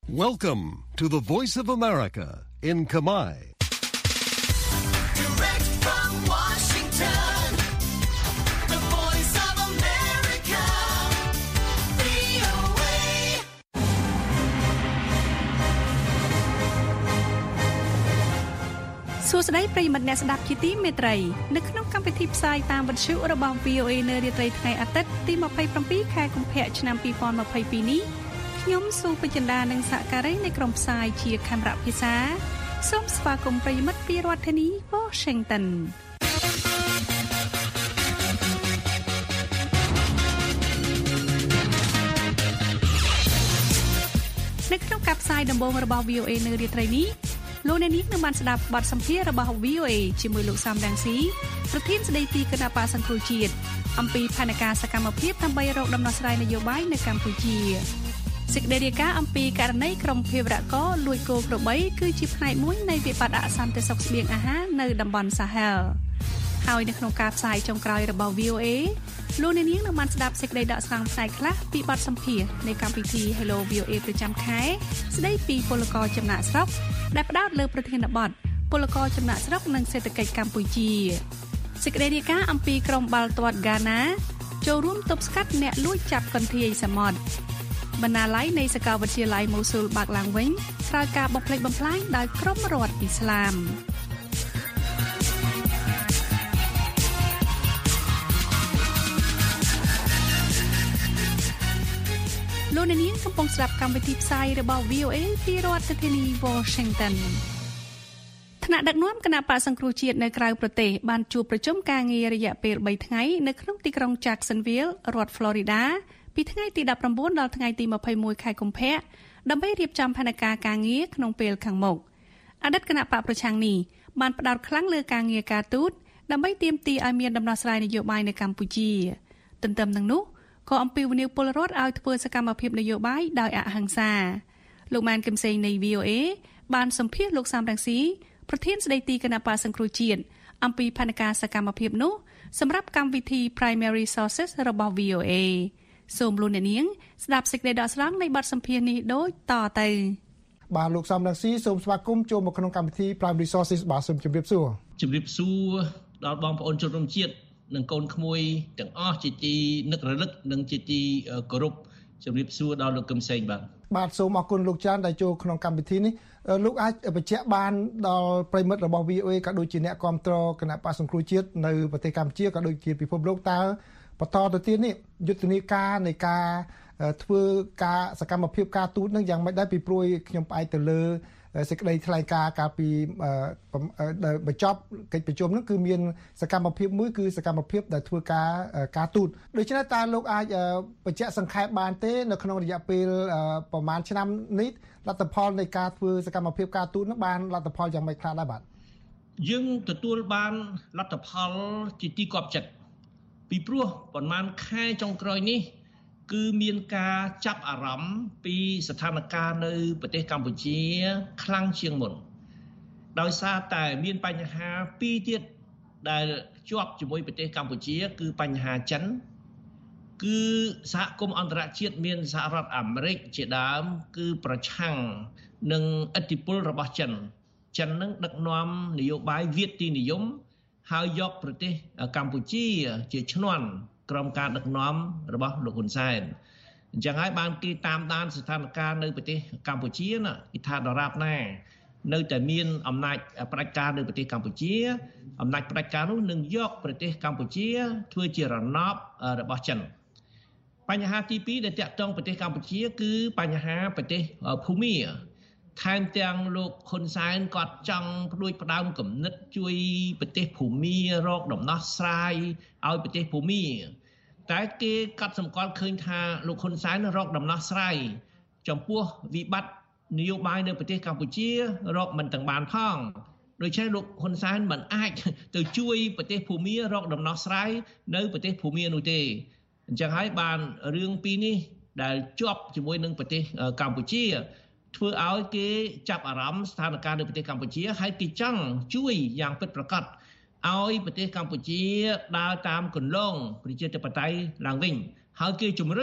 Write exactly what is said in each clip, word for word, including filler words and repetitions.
Welcome to the Voice of America in Khmer. Direct from Washington, the Voice of America, វី អូ เอ សួស្តីប្រិយមិត្តអ្នកស្ដាប់ជាទីមេត្រីនៅក្នុងកម្មវិធីផ្សាយតាមវិទ្យុរបស់ វី អូ เอ នៅរាត្រីថ្ងៃអាទិត្យទីยี่สิบเจ็ดខែកុម្ភៈឆ្នាំยี่สิบยี่สิบสองនេះខ្ញុំសូពេជ្ជដានិងសហការីនៃក្រុមផ្សាយជាខេមរៈភាសាសូមស្វាគមន៍ប្រិយមិត្តពីរដ្ឋធានី Washington នៅក្នុងការផ្សាយដំបូងរបស់ វី អូ เอ នៅរាត្រីនេះលោកអ្នកនាងនឹងបានស្ដាប់បទសម្ភាសន៍របស់ វី អូ เอ ជាមួយលោកសំរងស៊ីប្រធានស្ដីទីគណៈបក្សសង្គ្រោះជាតិអំពីផែនការសកម្មភាពដើម្បីរកដំណោះស្រាយនយោបាយនៅកម្ពុជាសេចក្តីរាយការណ៍អំពីករណីក្រុមភេរវករលួចគោក្របីគឺជាផ្នែកមួយនៃវិបត្តិអសន្តិសុខស្បៀងអាហារនៅតំបន់សាហែលហើយនៅក្នុងការផ្សាយចុងក្រោយរបស់ វី អូ เอ លោកអ្នកនាងនឹងបានស្ដាប់សេចក្តីដកស្រង់ផ្សាយខ្លះពីបទសម្ភាសន៍នៃកម្មវិធី Hello វី អូ เอ ប្រចាំខែស្ដីពីពលករចំណាក់ស្រុកដែលផ្ដោតលើប្រធានបទពលករចំណាក់ស្រុកនិងសេដ្ឋកិច្ចកម្ពុជាសេចក្តីរាយការណ៍អំពីក្រុមបាល់ទាត់ហ្គាណាចូលរួមទប់ស្កាត់អ្នកលួចចាប់កន្ធាយសមុទ្របណ្ណាល័យនៃសាកលវិទ្យាល័យម៉ូស៊ូលបាក់ឡើងវិញក្រោយការបំផ្លិចបំផ្លាញដោយក្រុមរដ្ឋអ៊ីស្លាមលោកអ្នកនាងកំពុងស្ដាប់កម្មវិធីផ្សាយរបស់ វី អូ เอ ពីរដ្ឋធានី Washington ថ្នាក់ដឹកនាំគណៈបក្សសង្គ្រោះជាតិនៅក្រៅប្រទេសបានជួបប្រជុំការងាររយៈពេលបីថ្ងៃនៅក្នុងទីក្រុង Jacksonville រដ្ឋ Florida ពីថ្ងៃទីដប់ប្រាំបួនដល់ថ្ងៃទីยี่สิบเอ็ดខែកុម្ភៈដើម្បីរៀបចំផែនការការងារក្នុងពេលខាងមុខអតីតគណៈបកប្រឆាំងនេះបានផ្ដោតខ្លាំងលើការងារការទូតដើម្បីទាមទារឲ្យមានដំណោះស្រាយនយោបាយនៅកម្ពុជាទន្ទឹមនឹងនោះក៏អំពាវនាវពលរដ្ឋឲ្យធ្វើសកម្មភាពនយោបាយដោយអហិង្សាលោកម៉ានគឹមសេងនៃ វី អូ เอ បានសម្ភាសន៍លោកសំរងស៊ីប្រធានស្ដីទីគណៈបក្សសង្គ្រោះជាតិអំពីផែនការសកម្មភាពនោះសម្រាប់កម្មវិធី Primary Sources របស់ វី អូ เอ សូមលោកអ្នកនាងស្ដាប់សេចក្តីដកស្រង់នៃបទសម្ភាសន៍នេះដូចតទៅបាទលោកសំរងស៊ីសូមស្វាគមន៍ចូលមកក្នុងកម្មវិធី Primary Sources បាទសូមជម្រាបសួរជម្រាបសួរដល់បងប្អូនជនរួមជាតិនិងកូនក្មួយទាំងអស់ជាទីនឹករលឹកនិងជាទីគោរពជម្រាបសួរដល់លោកកឹមសេងបាទបាទសូមអរគុណលោកចាន់ដែលចូលក្នុងកម្មវិធីនេះលោកអាចបញ្ជាក់បានដល់ប្រិមិត្តរបស់ វី អូ เอ ក៏ដូចជាអ្នកគាំទ្រគណៈបក្សសង្គ្រោះជាតិនៅប្រទេសកម្ពុជាក៏ដូចជាពិភពលោកតើបន្តទៅទៀតនេះយុទ្ធនាការនៃការធ្វើការសកម្មភាពការទូតនឹងយ៉ាងម៉េចដែរពីព្រួយខ្ញុំផ្អែកទៅលើសេចក្តីថ្លែងការណ៍កាលពីបញ្ចប់កិច្ចប្រជុំនោះគឺមានសកម្មភាពមួយគឺសកម្មភាពដែលធ្វើការការទូតដូច្នេះតើលោកអាចបញ្ជាក់សង្ខេបបានទេនៅក្នុងរយៈពេលប្រហែលឆ្នាំនេះលទ្ធផលនៃការធ្វើសកម្មភាពការទូតនោះបានលទ្ធផលយ៉ាងម៉េចខ្លះដែរបាទយើងទទួលបានលទ្ធផលជាទីគាប់ចិត្តពីព្រោះប្រហែលខែចុងក្រោយនេះគឺមានការចាប់អារម្មណ៍ពីស្ថានភាពនៅប្រទេសកម្ពុជាខ្លាំងជាងមុនដោយសារតែមានបញ្ហាពីរទៀតដែលជាប់ជាមួយប្រទេសកម្ពុជាគឺបញ្ហាចិនគឺសហគមន៍អន្តរជាតិមានសហរដ្ឋអាមេរិកជាដើមគឺប្រឆាំងនឹងឥទ្ធិពលរបស់ចិនចិននឹងដឹកនាំនយោបាយវាទីនិយមហើយយកប្រទេសកម្ពុជាជាឈ្នន់ក្រុមការដឹកនាំរបស់លោកហ៊ុនសែនអញ្ចឹងហើយបានគេតាមដានស្ថានភាពនៅប្រទេសកម្ពុជាណាគេថាដរាបណានៅតែមានអំណាចផ្ដាច់ការនៅប្រទេសកម្ពុជាអំណាចផ្ដាច់ការនោះនឹងយកប្រទេសកម្ពុជាធ្វើជារណបរបស់ចិនបញ្ហាទីពីរដែលតាក់ទងប្រទេសកម្ពុជាគឺបញ្ហាប្រទេសភូមាថែមទាំងលោកហ៊ុនសែនគាត់ចង់ផ្ដួចផ្ដើមគំនិតជួយប្រទេសភូមារកដំណោះស្រាយឲ្យប្រទេសភូមាតែគេកាត់សម្គាល់ឃើញថាលោកហ៊ុនសែនរកដំណោះស្រាយចំពោះវិបត្តិនយោបាយនៅប្រទេសកម្ពុជារកមិនទាំងបានផងដូច្នេះលោកហ៊ុនសែនមិនអាចទៅជួយប្រទេសភូមារកដំណោះស្រាយនៅប្រទេសភូមានោះទេអញ្ចឹងហើយបានរឿងពីរនេះដែលជាប់ជាមួយនឹងប្រទេសកម្ពុជាធ្វើឲ្យគេចាប់អារម្មណ៍ស្ថានភាពនៅប្រទេសកម្ពុជាហើយគេចង់ជួយយ៉ាងពិតប្រាកដឲ្យប្រទេសកម្ពុជាដើរតាមគន្លងប្រជាធិបតេយ្យឡើងវិញហើយគេជំរុញ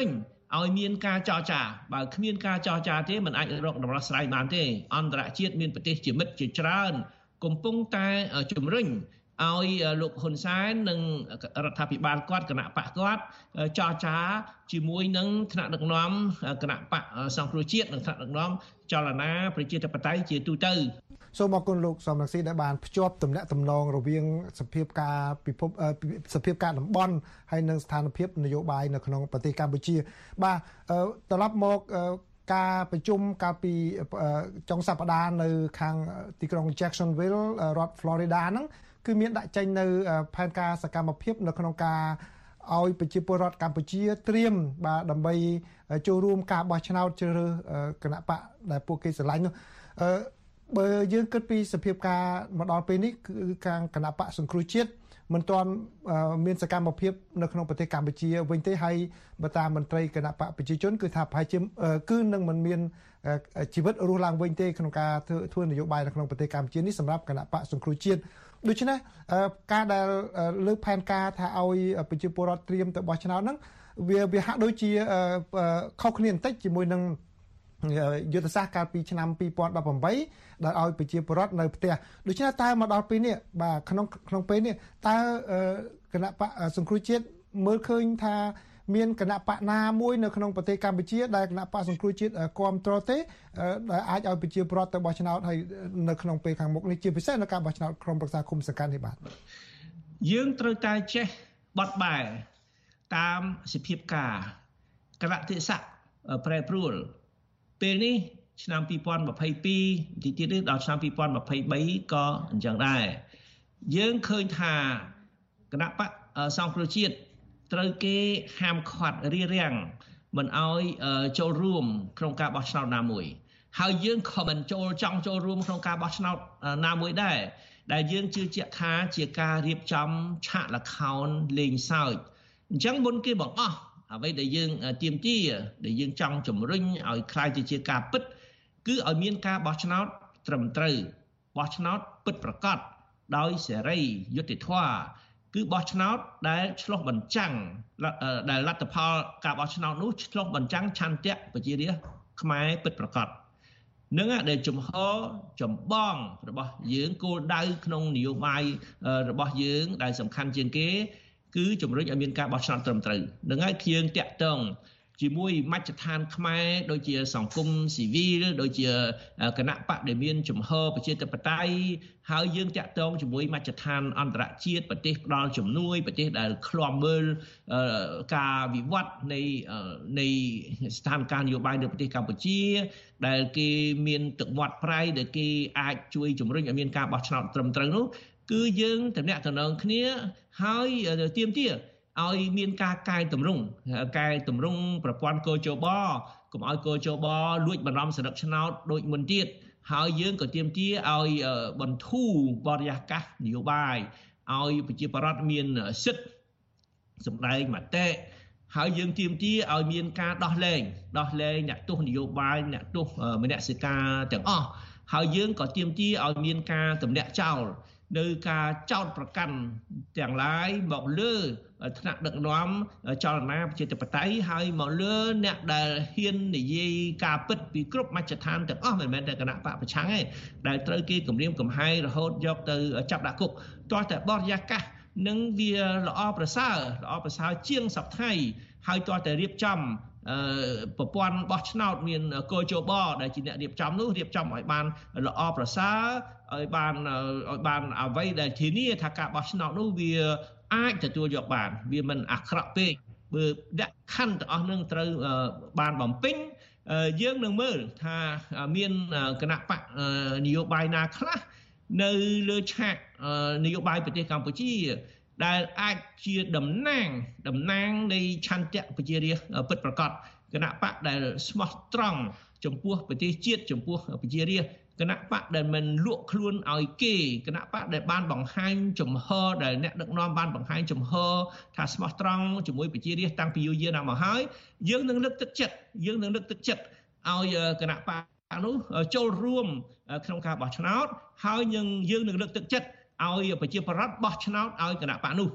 ឲ្យមានការចរចាបើគ្មានការចរចាទេមិនអាចរកដំណោះស្រាយបានទេអន្តរជាតិមានប្រទេសជាមិត្តជាច្រើនកំពុងតែជំរុញឲ្យលោកហ៊ុនសែននិងរដ្ឋាភិបាលគាត់គណៈបកគាត់ចរចាជាមួយនឹងថ្នាក់ដឹកនាំគណៈបកសង្គ្រោះជាតិនិងថ្នាក់ដឹកនាំចលនាប្រជាធិបតេយ្យជាទូទៅសូមអរគុណលោកសំរងស៊ីដែលបានភ្ជាប់ទំនាក់ទំនងរវាងសភាពការពិភពសភាពការតំបន់ហើយនិងស្ថានភាពនយោបាយនៅក្នុងប្រទេសកម្ពុជាបាទត្រឡប់មកការប្រជុំកាលពីចុងសប្តាហ៍នៅខាងទីក្រុង Jacksonville រដ្ឋ Florida ហ្នឹងគឺមានដាក់ចេញនៅផែនការសកម្មភាពនៅក្នុងការឲ្យប្រជាពលរដ្ឋកម្ពុជាត្រៀមបាទដើម្បីចូលរួមការបោះឆ្នោតជ្រើសរើសគណៈបកដែលពួកគេស្រឡាញ់នោះអឺបើយើងគិតពីសភាពការមកដល់ពេលនេះគឺខាងគណៈបកសង្គ្រោះជាតិមិនទាន់មានសកម្មភាពនៅក្នុងប្រទេសកម្ពុជាវិញទេហើយបើតាមមន្ត្រីគណៈបកប្រជាជនគឺថាប្រហែលជាគឺនឹងមិនមានជីវិតរស់ឡើងវិញទេក្នុងការធ្វើធ្វើនយោបាយនៅក្នុងប្រទេសកម្ពុជានេះសម្រាប់គណៈបកសង្គ្រោះជាតិដូច្នេះការដែលលើកផែនការថាឲ្យប្រជាពលរដ្ឋត្រៀមទៅបោះឆ្នោតហ្នឹងវាវាហាក់ដូចជាខុសគ្នាបន្តិចជាមួយនឹងយុទ្ធសាស្ត្រកាលពីឆ្នាំពីរពាន់ដប់ប្រាំបីដែលឲ្យប្រជាពលរដ្ឋនៅផ្ទះដូច្នេះតើមកដល់ពេលនេះបាទក្នុងក្នុងពេលនេះតើគណៈបកសង្គ្រោះជាតិមើលឃើញថាមានគណៈបកណាមួយនៅក្នុងប្រទេសកម្ពុជាដែលគណៈបកសង្គ្រោះជាតិគ្រប់គ្រងទេដែលអាចឲ្យប្រជាពលរដ្ឋទៅបោះឆ្នោតហើយនៅក្នុងពេលខាងមុខនេះជាពិសេសនៅការបោះឆ្នោតក្រុមប្រឹក្សាគុំសង្កាត់នេះបាទយើងត្រូវតែចេះបត់បែនតាមសភាពការកលៈទេសៈប្រែប្រួលពេលនេះឆ្នាំពីរពាន់ម្ភៃពីរទីទៀតនេះដល់ឆ្នាំពីរពាន់ម្ភៃបីក៏អញ្ចឹងដែរយើងឃើញថាគណៈបកសង្គ្រោះជាតិត្រូវគេហាមឃាត់រារាំងមិនឲ្យចូលរួមក្នុងការបោះឆ្នោតណាមួយហើយយើងក៏មិនចូលចង់ចូលរួមក្នុងការបោះឆ្នោតណាមួយដែរដែលយើងជឿជាក់ថាជាការរៀបចំឆាកល្ខោនលេងសើចអញ្ចឹងមុនគេបងអស់អ្វីដែលយើងទាមទារដែលយើងចង់ជំរុញឲ្យคล้ายទៅជាការពិតគឺឲ្យមានការបោះឆ្នោតត្រឹមត្រូវបោះឆ្នោតពិតប្រាកដដោយសេរីយុត្តិធម៌គឺបោះឆ្នោតដែលឆ្លុះបញ្ចាំងដែលលទ្ធផលការបោះឆ្នោតនោះឆ្លុះបញ្ចាំងឆន្ទៈប្រជារាស្ត្រខ្មែរពិតប្រាកដនឹងដែលចំហចម្បងរបស់យើងគោលដៅក្នុងនយោបាយរបស់យើងដែលសំខាន់ជាងគេគឺជំរុញឲ្យមានការបោះឆ្នោតត្រឹមត្រូវនឹងហើយយើងតាក់ទងជាមួយមជ្ឈដ្ឋានខ្មែរដូចជាសង្គមស៊ីវីលដូចជាគណៈបកដែលមានជំហរប្រជាធិបតេយ្យហើយយើងតាក់ទងជាមួយមជ្ឈដ្ឋានអន្តរជាតិប្រទេសផ្ដល់ជំនួយប្រទេសដែលឃ្លាំមើលការវិវត្តនៃនៃស្ថានភាពនយោបាយនៅប្រទេសកម្ពុជាដែលគេមានទឹកមាត់ប្រៃដែលគេអាចជួយជំរុញឲ្យមានការបោះឆ្នោតត្រឹមត្រូវនោះគឺយើងតំណាក់តំណងគ្នាហើយទាមទារឲ្យមានការកែតម្រង់កែតម្រង់ប្រព័ន្ធកោជបកុំឲ្យកោជបលួចបន្លំសន្លឹកឆ្នោតដូចមុនទៀតហើយយើងក៏ទាមទារឲ្យបន្ធូរបរិយាកាសនយោបាយឲ្យប្រជាពលរដ្ឋមានសិទ្ធិសម្ដែងមតិហើយយើងទាមទារឲ្យមានការដោះលែងដោះលែងអ្នកទោសនយោបាយអ្នកទោសមនសិការទាំងអស់ហើយយើងក៏ទាមទារឲ្យមានការទម្លាក់ចោលនៅការចោទប្រកាន់ទាំងឡាយមកលើថ្នាក់ដឹកនាំចលនាប្រជាធិបតេយ្យហើយមកលើអ្នកដែលហ៊ាននិយាយការពិតពីគ្រប់មជ្ឈដ្ឋានទាំងអស់មិនមែនតែគណៈបកប្រឆាំងទេដែលត្រូវគេគំរាមកំហែងរហូតយកទៅចាប់ដាក់គុកទាល់តែបរិយាកាសនឹងវាល្អប្រសើរល្អប្រសើរជាងសប្តាហ៍ហើយទាល់តែរៀបចំប្រព័ន្ធបោះឆ្នោតមានកោជបដែលជាអ្នករៀបចំនោះរៀបចំឲ្យបានល្អប្រសើរឲ្យបានឲ្យបានអ្វីដែលធានាថាការបោះឆ្នោតនោះវាអាចទទួលយកបានវាមិនអាក្រក់ពេកបើដាក់ខណ្ឌទាំងអស់នឹងត្រូវបានបំពេញយើងនឹងមើលថាមានគណៈបកនយោបាយណាខ្លះនៅលើឆាកនយោបាយប្រទេសកម្ពុជាដែលអាចជាតំណាងតំណាងនៃឆន្ទៈប្រជារាស្ត្រពិតប្រាកដគណៈបកដែលស្មោះត្រង់ចំពោះប្រទេសជាតិចំពោះប្រជារាស្ត្រគណៈបកដែលមិនលក់ខ្លួនឲ្យគេគណៈបកដែលបានបង្ហាញចំហដែលអ្នកដឹកនាំបានបង្ហាញចំហថាស្មោះត្រង់ជាមួយប្រជារាស្ត្រតាំងពីយូរយារណាស់មកហើយយើងនឹងលើកទឹកចិត្តយើងនឹងលើកទឹកចិត្តឲ្យគណៈបកនោះចូលរួមក្នុងការបោះឆ្នោតហើយយើងយើងនឹងលើកទឹកចិត្តឲ្យប្រជាពលរដ្ឋបោះឆ្នោតឲ្យគណៈបកនោះ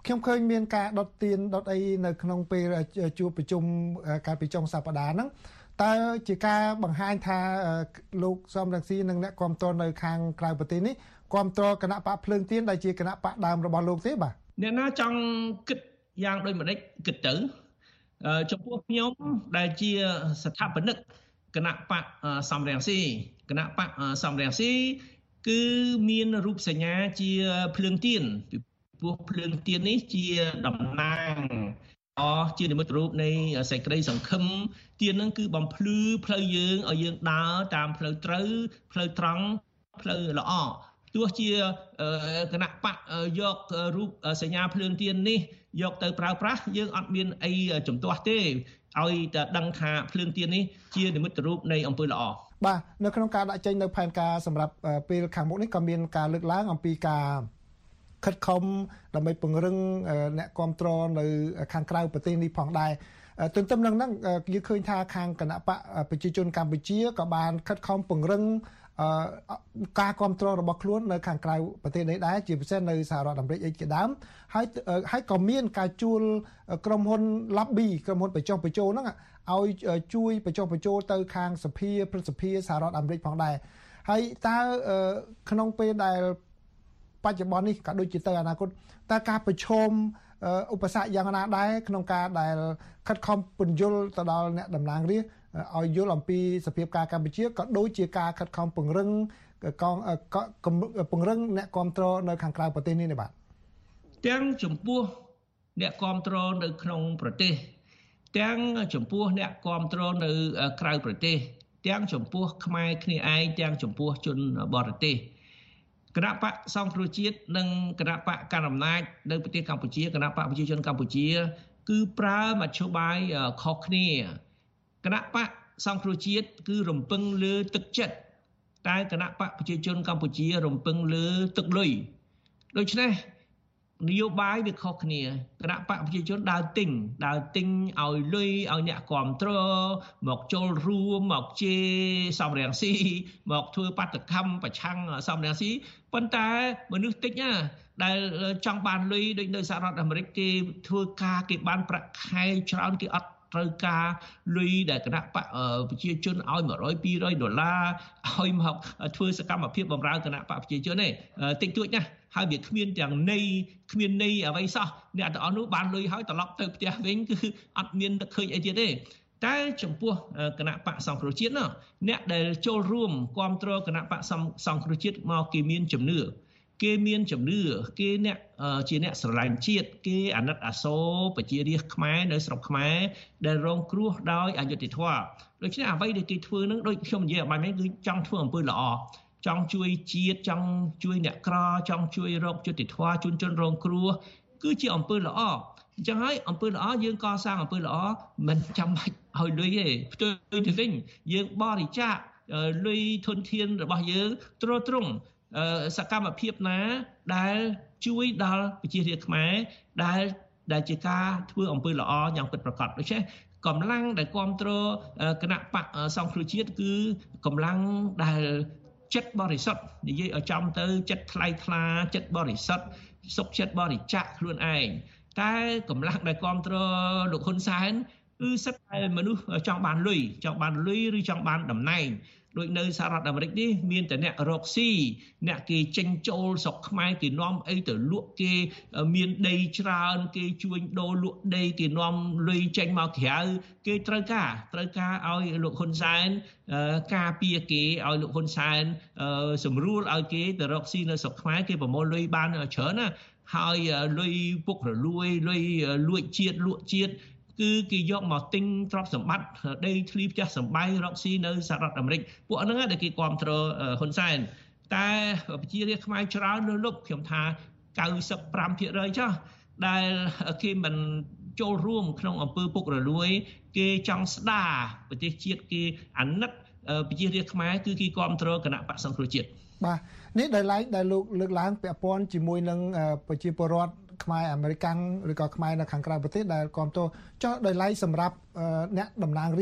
ខ្ញុំឃើញមានការដុតទៀនដុតអីនៅក្នុងពេលជួបប្រជុំការប្រជុំសប្តាហ៍ហ្នឹងតើជាការបង្ហាញថាលោកសំរងស៊ីនិងអ្នកគាំទ្រនៅខាងក្រៅប្រទេសនេះគាំទ្រគណៈបកភ្លើងទៀនដែលជាគណៈបកដើមរបស់លោកទេបាទអ្នកណាចង់គិតយ៉ាងដូចម្ដេចគិតទៅចំពោះខ្ញុំដែលជាស្ថាបនិកគណៈបកសំរងស៊ីគណៈបកសំរងស៊ីគឺមានរូបសញ្ញាជាភ្លើងទៀនពីព្រោះភ្លើងទៀននេះជាតំណាងអជានិមិត្តរូបនៃសេចក្តីសង្ឃឹមទៀននឹងគឺបំភ្លឺផ្លូវយើងឲ្យយើងដើរតាមផ្លូវត្រូវផ្លូវត្រង់ផ្លូវល្អទោះជាគណៈបកយករូបសញ្ញាភ្លើងទៀននេះយកទៅប្រើប្រាស់យើងអត់មានអីជំទាស់ទេឲ្យតែដឹងថាភ្លើងទៀននេះជានិមិត្តរូបនៃអំពើល្អបាទនៅក្នុងការដាក់ចេញនៅផែនការសម្រាប់ពេលខាងមុខនេះក៏មានការលើកឡើងអំពីការខិតខំដើម្បីពង្រឹងអ្នកគាំទ្រនៅខាងក្រៅប្រទេសនេះផងដែរទន្ទឹមនឹងហ្នឹងយើងឃើញថាខាងគណៈបកប្រជាជនកម្ពុជាក៏បានខិតខំពង្រឹងការគ្រប់គ្រងរបស់ខ្លួននៅខាងក្រៅប្រទេសនេះដែរជាពិសេសនៅសហរដ្ឋអាមេរិកអីជាដើមហើយហើយក៏មានការជួលក្រុមហ៊ុន lobby ក្រុមហ៊ុនបញ្ចុះបញ្ចូលហ្នឹងឲ្យជួយបញ្ចុះបញ្ចូលទៅខាងសភាព្រឹទ្ធសភាសហរដ្ឋអាមេរិកផងដែរហើយតើក្នុងពេលដែលបច្ចុប្បន្ននេះក៏ដូចជាទៅអនាគតតើការប្រឈមឧបសគ្គយ៉ាងណាដែរក្នុងការដែលខិតខំពន្យល់ទៅដល់អ្នកតំណាងរាស្ត្រឲ្យយល់អំពីសភាពការកម្ពុជាក៏ដូចជាការខិតខំពង្រឹងកងពង្រឹងអ្នកគាំទ្រនៅខាងក្រៅប្រទេសនេះបាទទាំងចំពោះអ្នកគាំទ្រនៅក្នុងប្រទេសទាំងចំពោះអ្នកគាំទ្រនៅក្រៅប្រទេសទាំងចំពោះខ្មែរគ្នាឯងទាំងចំពោះជនបរទេសគណៈបកសង្គ្រោះជាតិនិងគណៈបកកណ្ដាលអំណាចនៅប្រទេសកម្ពុជាគណៈបកប្រជាជនកម្ពុជាគឺប្រើមធ្យោបាយខុសគ្នាគណៈបកសង្គ្រោះជាតិគឺរំពឹងលើទឹកចិត្តតែគណៈបកប្រជាជនកម្ពុជារំពឹងលើទឹកលុយដូច្នេះនយោបាយវាខុសគ្នាគណៈបកប្រជាជនដើរទិញដើរទិញឲ្យលុយឲ្យអ្នកគាំទ្រមកចូលរួមមកជេរសំរងស៊ីមកធ្វើបាតកម្មប្រឆាំងសំរងស៊ីប៉ុន្តែមនុស្សតិចណាដែលចង់បានលុយដូចនៅសហរដ្ឋអាមេរិកគេធ្វើការគេបានប្រាក់ខែច្រើនគេអត់ត្រូវការលុយដែលគណៈបកប្រជាជនឲ្យmột trămពីររយដុល្លារឲ្យមកធ្វើសកម្មភាពបម្រើគណៈបកប្រជាជនទេតិចតួចណាស់ហើយវាគ្មានទាំងន័យគ្មានន័យអ្វីសោះអ្នកទាំងអស់នោះបានលុយហើយត្រឡប់ទៅផ្ទះវិញគឺអត់មាននឹកឃើញអីទៀតទេតែចំពោះគណៈបកសង្គ្រោះជាតិនោះអ្នកដែលចូលរួមគ្រប់គ្រងគណៈបកសង្គ្រោះជាតិមកគេមានជំនឿគេមានជំនឿគេអ្នកជាអ្នកស្រឡាញ់ជាតិគេអាណិតអាសូរប្រជារាស្ត្រខ្មែរនៅស្រុកខ្មែរដែលរងគ្រោះដោយអយុត្តិធម៌ដូច្នេះអ្វីដែលគេធ្វើនឹងដូចខ្ញុំនិយាយអបាញ់នេះគឺចង់ធ្វើអំពើល្អចង់ជួយជាតិចង់ជួយអ្នកក្រចង់ជួយរកយុត្តិធម៌ជូនជនរងគ្រោះគឺជាអំពើល្អអញ្ចឹងហើយអំពើល្អយើងកសាងអំពើល្អមិនចាំបាច់ឲ្យលុយទេផ្ទុយទៅវិញយើងបរិច្ចាគលុយធនធានរបស់យើងទ្រទ្រង់សកម្មភាពណាដែលជួយដល់ប្រជារាស្ត្រខ្មែរដែលដែលជាការធ្វើអំពើល្អយ៉ាងពិតប្រាកដដូច្នេះកម្លាំងដែលគ្រប់គ្រងគណៈបកសង្គ្រោះជាតិគឺកម្លាំងដែលចិត្តបរិសុទ្ធនិយាយឲ្យចំទៅចិត្តថ្លៃថ្លាចិត្តបរិសុទ្ធសុខចិត្តបរិច្ចាគខ្លួនឯងតែកម្លាំងដែលគ្រប់គ្រងលោកហ៊ុនសែនគឺសិតតែមនុស្សចង់បានលុយចង់បានលុយឬចង់បានតំណែងដូចនៅសហរដ្ឋអាមេរិកនេះមានតែអ្នករកស៊ីអ្នកគេចេញចូលស្រុកខ្មែរគេនាំអីទៅលក់គេមានដីច្រើនគេជួញដូរលក់ដីគេនាំលុយចេញមកក្រៅគេត្រូវការត្រូវការឲ្យលោកហ៊ុនសែនការពារគេឲ្យលោកហ៊ុនសែនសម្រួលឲ្យគេទៅរកស៊ីនៅស្រុកខ្មែរគេប្រមូលលុយបានច្រើនណាហើយលុយពុករលួយលុយលួចជាតិលក់ជាតិគឺគេយកមកទិញទ្រព្យសម្បត្តិដីធ្លីផ្ទះសម្បែងរកស៊ីនៅសហរដ្ឋអាមេរិកពួកហ្នឹងដែលគេគ្រប់គ្រងហ៊ុនសែនតែប្រជារាស្ត្រខ្មែរច្រើនលើលុបខ្ញុំថា九十五ភាគរយចុះដែលគេមិនចូលរួមក្នុងអំពើពុករលួយគេចង់ស្ដារប្រទេសជាតិគេអាណិតប្រជារាស្ត្រខ្មែរគឺគេគ្រប់គ្រងគណៈបក្សសង្គ្រោះជាតិបាទនេះដែលឡែកដែលលោកលើកឡើងពាក់ព័ន្ធជាមួយនឹងប្រជាពលរដ្ឋខ្មែរអាមេរិកាំងឬក៏ខ្មែរនៅខាងក្រៅប្រទេសដែលគ្រប់គ្រងចុះដោយឡែកសម្រាប់អ្នកតំណាងរាស្ត្រ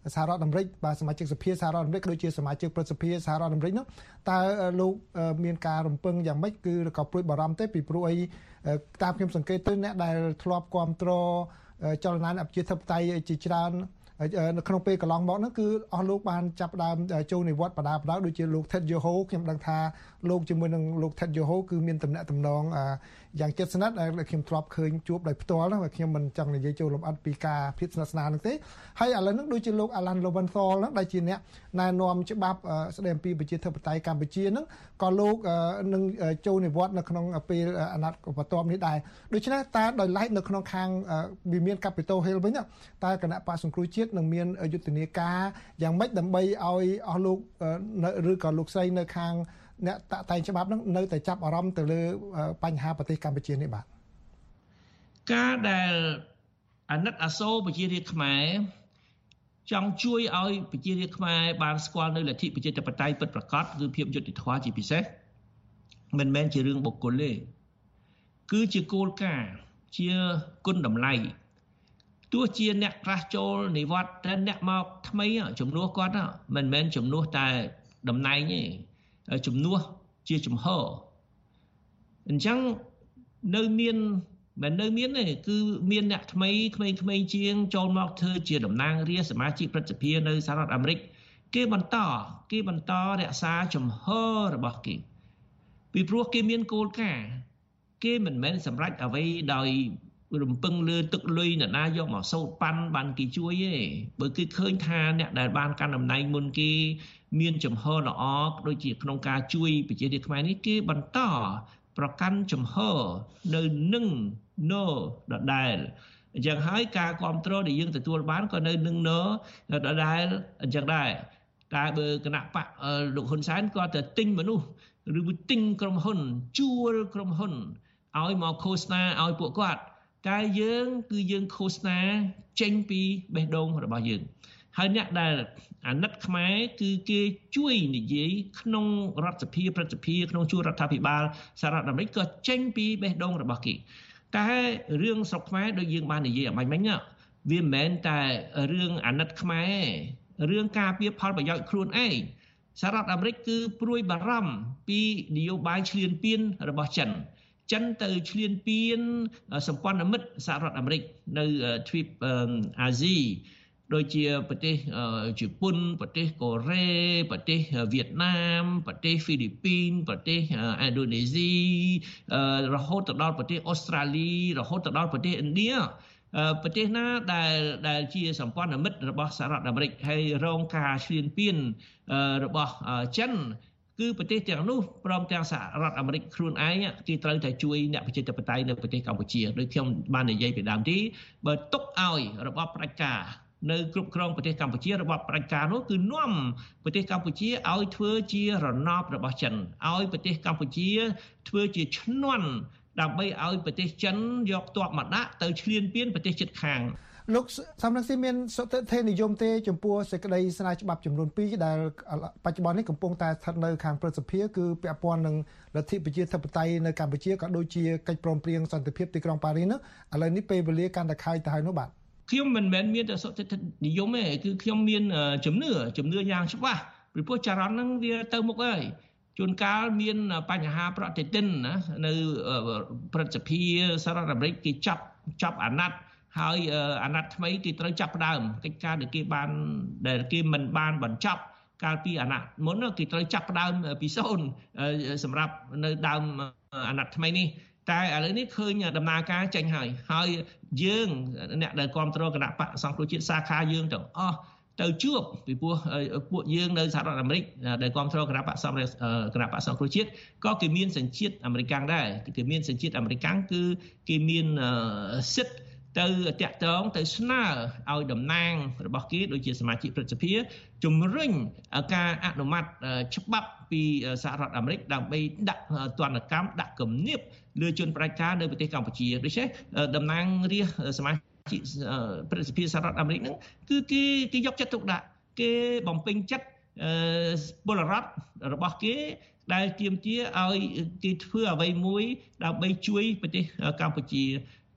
សហរដ្ឋអាមេរិកបាទសមាជិកសភាសហរដ្ឋអាមេរិកដូចជាសមាជិកព្រឹទ្ធសភាសហរដ្ឋអាមេរិកនោះតើលោកមានការរំពឹងយ៉ាងម៉េចគឺក៏ព្រួយបារម្ភទេពីព្រោះអីតាមខ្ញុំសង្កេតទៅអ្នកដែលធ្លាប់គ្រប់គ្រងចលនាអប្រជាធិបតេយ្យជាច្រើននៅក្នុងពេលកន្លងមកហ្នឹងគឺអស់លោកបានចាប់ដើមចូលនិវត្តន៍បដាបដាដូចជាលោក Ted Yoho ខ្ញុំដឹងថាលោកជាមួយនឹងលោក Ted Yoho គឺមានតំណែងតំណងយ៉ាងជិតស្និទ្ធដែលខ្ញុំធ្លាប់ឃើញជួបដោយផ្ទាល់ហ្នឹងខ្ញុំមិនចង់និយាយចូលលម្អិតពីការភាពស្និទ្ធស្នាលហ្នឹងទេហើយឥឡូវហ្នឹងដូចជាលោក Alan Lowenthal ហ្នឹងដែលជាអ្នកណែនាំច្បាប់ស្ដីអំពីប្រជាធិបតេយ្យកម្ពុជាហ្នឹងក៏លោកនឹងចូលនិវត្តន៍នៅក្នុងពេលអាណត្តិបន្ទាប់នេះដែរដូច្នេះតើដោយឡែកនៅក្នុងខាងវិមាន Capitol Hill វិញតើគណៈបក្សសង្គ្រោះជាតិនឹងមានយុទ្ធនាការយ៉ាងម៉េចដើម្បីឲ្យអស់លោកឬក៏លោកស្រីនៅខាងអ្នកតាក់តែងច្បាប់ហ្នឹងនៅតែចាប់អារម្មណ៍ទៅលើបញ្ហាប្រទេសកម្ពុជានេះបាទការដែលអាណិតអាសូរប្រជារាស្ត្រខ្មែរចង់ជួយឲ្យប្រជារាស្ត្រខ្មែរបានស្គាល់នៅលទ្ធិប្រជាធិបតេយ្យពិតប្រាកដគឺភាពយុត្តិធម៌ជាពិសេសមិនមែនជារឿងបុគ្គលទេគឺជាគោលការណ៍ជាគុណតម្លៃទោះជាអ្នកខ្លះចូលនិវត្តន៍តែអ្នកមកថ្មីជំនួសគាត់មិនមែនជំនួសតែតំណែងទេជំនួសជាចំហអញ្ចឹងនៅមានមិននៅមានទេគឺមានអ្នកថ្មីក្មេងៗជាងចូលមកធ្វើជាតំណាងរាស្ត្រសមាជិកព្រឹទ្ធសភានៅសហរដ្ឋអាមេរិកគេបន្តគេបន្តរក្សាចំហរបស់គេពីព្រោះគេមានគោលការណ៍គេមិនមែនសម្រេចអ្វីដោយរំពឹងលើទឹកលុយអ្នកណាយកមកសោតប៉ាន់បានគេជួយទេបើគេឃើញថាអ្នកដែលបានកាន់តំណែងមុនគេមានចំហល្អដូចជាក្នុងការជួយប្រជារាស្ត្រខ្មែរនេះគេបន្តប្រកាន់ចំហនៅនឹងណូដដែលអញ្ចឹងហើយការគ្រប់គ្រងដែលយើងទទួលបានក៏នៅនឹងណូដដែលអញ្ចឹងដែរតែបើគណៈបកលោកហ៊ុនសែនគាត់ទៅទិញមនុស្សឬទិញក្រុមហ៊ុនជួលក្រុមហ៊ុនឲ្យមកឃោសនាឲ្យពួកគាត់តែយើងគឺយើងឃោសនាចេញពីបេះដូងរបស់យើងហើយអ្នកដែលអាណិតខ្មែរគឺគេជួយនិយាយក្នុងរដ្ឋសភាព្រឹទ្ធសភាក្នុងជួររដ្ឋាភិបាលសហរដ្ឋអាមេរិកក៏ចេញពីបេះដូងរបស់គេតែរឿងស្រុកខ្មែរដូចយើងបាននិយាយអំបញ្ញមិញវាមិនមែនតែរឿងអាណិតខ្មែររឿងការពារផលប្រយោជន៍ខ្លួនឯងសហរដ្ឋអាមេរិកគឺព្រួយបារម្ភពីនយោបាយឈ្លានពានរបស់ចិនចិនទៅឈ្លានពានសម្ព័ន្ធមិត្តសហរដ្ឋអាមេរិកនៅទ្វីបអាស៊ីដូចជាប្រទេសជប៉ុនប្រទេសកូរ៉េប្រទេសវៀតណាមប្រទេសហ្វីលីពីនប្រទេសឥណ្ឌូនេស៊ីរហូតទៅដល់ប្រទេសអូស្ត្រាលីរហូតទៅដល់ប្រទេសឥណ្ឌាប្រទេសណាដែលដែលជាសម្ព័ន្ធមិត្តរបស់សហរដ្ឋអាមេរិកហើយរងការឈ្លានពានរបស់ចិនគឺប្រទេសទាំងនោះព្រមទាំងសហរដ្ឋអាមេរិកខ្លួនឯងគេត្រូវតែជួយអ្នកប្រជាធិបតេយ្យនៅប្រទេសកម្ពុជាដោយខ្ញុំបាននិយាយពីដើមទីបើទុកឲ្យរបបផ្ដាច់ការនៅគ្រប់គ្រងប្រទេសកម្ពុជារបបផ្ដាច់ការនោះគឺនាំប្រទេសកម្ពុជាឲ្យធ្វើជារណបរបស់ចិនឲ្យប្រទេសកម្ពុជាធ្វើជាឈ្នន់ដើម្បីឲ្យប្រទេសចិនយកទ័ពមកដាក់ទៅឈ្លានពានប្រទេសជិតខាងលោកសំរងស៊ីមានសុទ្ធិនិយមទេចំពោះសេចក្តីស្នើច្បាប់ចំនួនពីរដែលបច្ចុប្បន្ននេះកំពុងតែស្ថិតនៅខាងព្រឹទ្ធសភាគឺពាក់ព័ន្ធនឹងលទ្ធិប្រជាធិបតេយ្យនៅកម្ពុជាក៏ដូចជាកិច្ចព្រមព្រៀងសន្តិភាពទីក្រុងប៉ារីសនោះឥឡូវនេះពេលវេលាកាន់តែខើយទៅហើយនោះបាទខ្ញុំមិនមែនមានតែសុទ្ធិនិយមទេគឺខ្ញុំមានជំនឿជំនឿយ៉ាងច្បាស់ពីព្រោះចរន្តហ្នឹងវាទៅមុខហើយជួនកាលមានបញ្ហាប្រតិទិនណានៅព្រឹទ្ធសភាសហរដ្ឋអាមេរិកគេចាប់ចាប់អាណត្តិហើយអាណត្តិថ្មីគេត្រូវចាប់ផ្ដើមកិច្ចការដែលគេបានដែលគេមិនបានបញ្ចប់កាលពីអាណត្តិមុនគេត្រូវចាប់ផ្ដើមពីសូន្យសម្រាប់នៅដើមអាណត្តិថ្មីនេះតែឥឡូវនេះឃើញដំណើរការចេញហើយហើយយើងអ្នកដែលគ្រប់គ្រងគណៈបកសង្គ្រោះជាតិសាខាយើងទាំងអស់ទៅជួបពីព្រោះពួកយើងនៅសហរដ្ឋអាមេរិកដែលគ្រប់គ្រងគណៈបកសង្គ្រោះគណៈបកសង្គ្រោះជាតិក៏គេមានសញ្ជាតិអាមេរិកដែរគេមានសញ្ជាតិអាមេរិកគឺគេមានសិទ្ធិទៅតាក់ទងទៅស្នើឲ្យតំណាងរបស់គេដូចជាសមាជិកព្រឹទ្ធសភាជំរុញការអនុម័តច្បាប់ពីសហរដ្ឋអាមេរិកដើម្បីដាក់ទណ្ឌកម្មដាក់គំនាបលើជនផ្ដាច់ការនៅប្រទេសកម្ពុជាដូច្នេះតំណាងរាស្ត្រសមាជិកព្រឹទ្ធសភាសហរដ្ឋអាមេរិកហ្នឹងគឺគេគេយកចិត្តទុកដាក់គេបំពេញចិត្តពលរដ្ឋរបស់គេដែលទាមទារឲ្យគេធ្វើអ្វីមួយដើម្បីជួយប្រទេសកម្ពុជា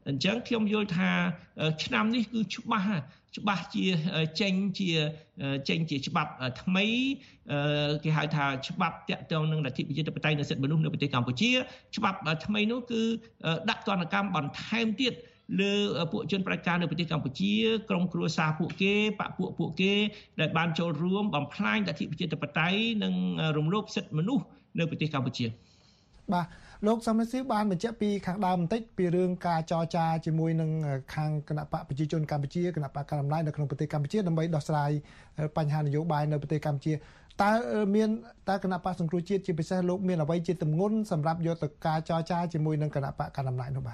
អញ្ចឹងខ្ញុំយល់ថាឆ្នាំនេះគឺច្បាស់ច្បាស់ជាចេញជាចេញជាច្បាប់ថ្មីគេហៅថាច្បាប់តាក់ទងនឹងលទ្ធិប្រជាធិបតេយ្យនិងសិទ្ធិមនុស្សនៅប្រទេសកម្ពុជាច្បាប់ថ្មីនោះគឺដាក់ទណ្ឌកម្មបន្ថែមទៀតលើពួកជនប្រជាការនៅប្រទេសកម្ពុជាក្រុមគ្រួសារពួកគេបកពួកពួកគេដែលបានចូលរួមបំផ្លាញលទ្ធិប្រជាធិបតេយ្យនិងរំលោភសិទ្ធិមនុស្សនៅប្រទេសកម្ពុជាបាទលោកសំរងស៊ីបានបញ្ជាក់ពីខាងដើមបន្តិចពីរឿងការចរចាជាមួយនឹងខាងគណៈបកប្រជាជនកម្ពុជាគណៈបកកណ្ដាលអំណាចនៅក្នុងប្រទេសកម្ពុជាដើម្បីដោះស្រាយបញ្ហានយោបាយនៅប្រទេសកម្ពុជាតើមានតើគណៈបកសង្គ្រោះជាតិជាពិសេសលោកមានអ្វីជាទម្ងន់សម្រាប់យកទៅការចរចាជាមួយនឹងគណៈបកកណ្ដាលអំណាចនោះបាទ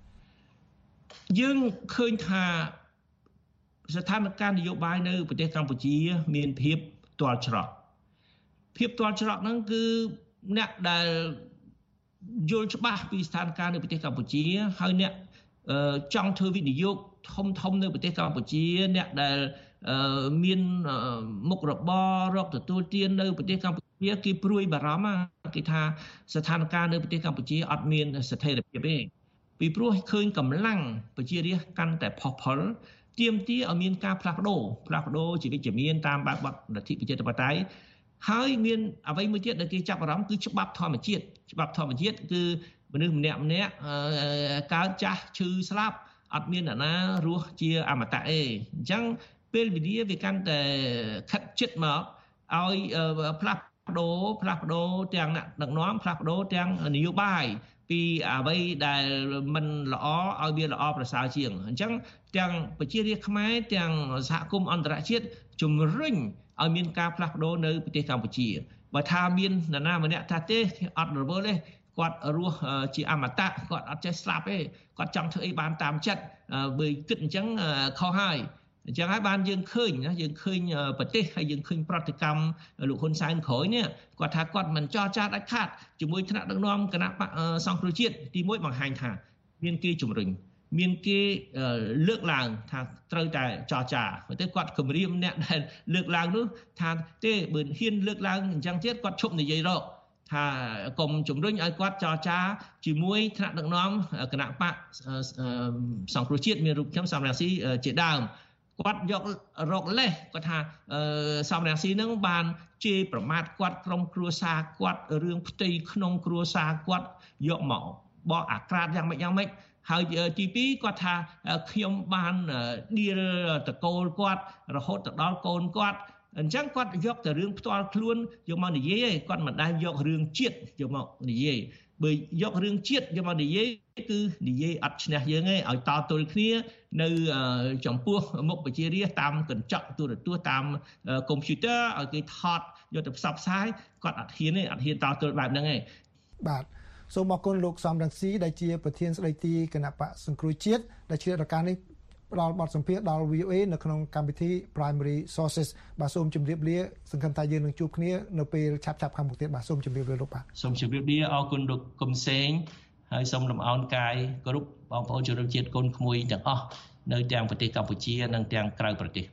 យើងឃើញថាស្ថានភាពនយោបាយនៅប្រទេសកម្ពុជាមានភាពទាល់ច្រកភាពទាល់ច្រកហ្នឹងគឺអ្នកដែលយល់ច្បាស់ពីស្ថានភាពនៅប្រទេសកម្ពុជាហើយអ្នកចង់ធ្វើវិនិយោគធំធំនៅប្រទេសកម្ពុជាអ្នកដែលមានមុខរបររកទទួលទាននៅប្រទេសកម្ពុជាគេព្រួយបារម្ភគេថាស្ថានភាពនៅប្រទេសកម្ពុជាអត់មានស្ថិរភាពទេពីព្រោះឃើញកម្លាំងប្រជារាស្ត្រកាន់តែផុសផុលទាមទារឲ្យមានការផ្លាស់ប្ដូរផ្លាស់ប្ដូរជាវិជ្ជមានតាមបែបបទលទ្ធិប្រជាធិបតេយ្យហើយមានអ្វីមួយទៀតដែលគេចាប់អារម្មណ៍គឺច្បាប់ធម្មជាតិច្បាប់ធម្មជាតិគឺមនុស្សម្នាក់ម្នាក់កើតចាស់ឈឺស្លាប់អត់មានអ្នកណារស់ជាអមតៈទេអញ្ចឹងពេលវេលាវាកាន់តែខិតជិតមកឲ្យផ្លាស់ប្ដូរផ្លាស់ប្ដូរទាំងអ្នកដឹកនាំផ្លាស់ប្ដូរទាំងនយោបាយពីអ្វីដែលមិនល្អឲ្យវាល្អប្រសើរជាងអញ្ចឹងទាំងប្រជារាស្ត្រខ្មែរទាំងសហគមន៍អន្តរជាតិជំរុញឲ្យមានការផ្លាស់ប្ដូរនៅប្រទេសកម្ពុជាបើថាមាននរណាម្នាក់ថាទេអត់រវល់ទេគាត់រស់ជាអមតៈគាត់អត់ចេះស្លាប់ទេគាត់ចង់ធ្វើអីបានតាមចិត្តបើគិតអញ្ចឹងខុសហើយអញ្ចឹងហើយបានយើងឃើញណាយើងឃើញប្រទេសហើយយើងឃើញប្រតិកម្មលោកហ៊ុនសែនក្រោយនេះគាត់ថាគាត់មិនចរចាដាច់ខាតជាមួយថ្នាក់ដឹកនាំគណៈបកសង្គ្រោះជាតិទីមួយបង្ហាញថាមានគេជំរុញមានគេលើកឡើងថាត្រូវតែចរចាតែគាត់គម្រាមអ្នកដែលលើកឡើងនោះថាទេបើហ៊ានលើកឡើងអញ្ចឹងទៀតគាត់ឈប់និយាយរកថាកុំជំរុញឲ្យគាត់ចរចាជាមួយថ្នាក់ដឹកនាំគណៈបកសង្គ្រោះជាតិមានរូបខ្ញុំសំរងស៊ីជាដើមគាត់យករកលេសគាត់ថាសំរងស៊ីនឹងបានជេរប្រមាថគាត់ក្រុមគ្រួសារគាត់រឿងផ្ទៃក្នុងគ្រួសារគាត់យកមកបកអាក្រាតយ៉ាងម៉េចយ៉ាងម៉េចហើយទីពីរគាត់ថាខ្ញុំបានដៀលតកូលគាត់រហូតទៅដល់កូនគាត់អញ្ចឹងគាត់យកតែរឿងផ្ទាល់ខ្លួនយកមកនិយាយឯងគាត់មិនដែលយករឿងជាតិយកមកនិយាយបើយករឿងជាតិយកមកនិយាយគឺនិយាយអត់ឈ្នះយើងឯងឲ្យតទល់គ្នានៅចំពោះមុខប្រជារាស្ត្រតាមកញ្ចក់ទូរទស្សន៍តាមកុំព្យូទ័រឲ្យគេថតយកទៅផ្សព្វផ្សាយគាត់អត់ហ៊ានទេអត់ហ៊ានតទល់បែបហ្នឹងឯងបាទសូមអរគុណលោកសំរងស៊ីដែលជាប្រធានស្ដីទីគណៈបកសង្គ្រោះជាតិដែលជារការនេះផ្ដល់បទសម្ភាសន៍ដល់ វី អូ អេ នៅក្នុងកម្មវិធី Primary Sources បាទសូមជម្រាបលាសង្ឃឹមថាយើងនឹងជួបគ្នានៅពេលឆាប់ៗខាងមុខទៀតបាទសូមជម្រាបលាលោកបាទសូមជម្រាបលាអរគុណលោកកុំសេងហើយសូមលំអោនកាយគោរពបងប្អូនជនជាតិកូនក្មួយទាំងអស់នៅទាំងប្រទេសកម្ពុជានិងទាំងក្រៅប្រទេស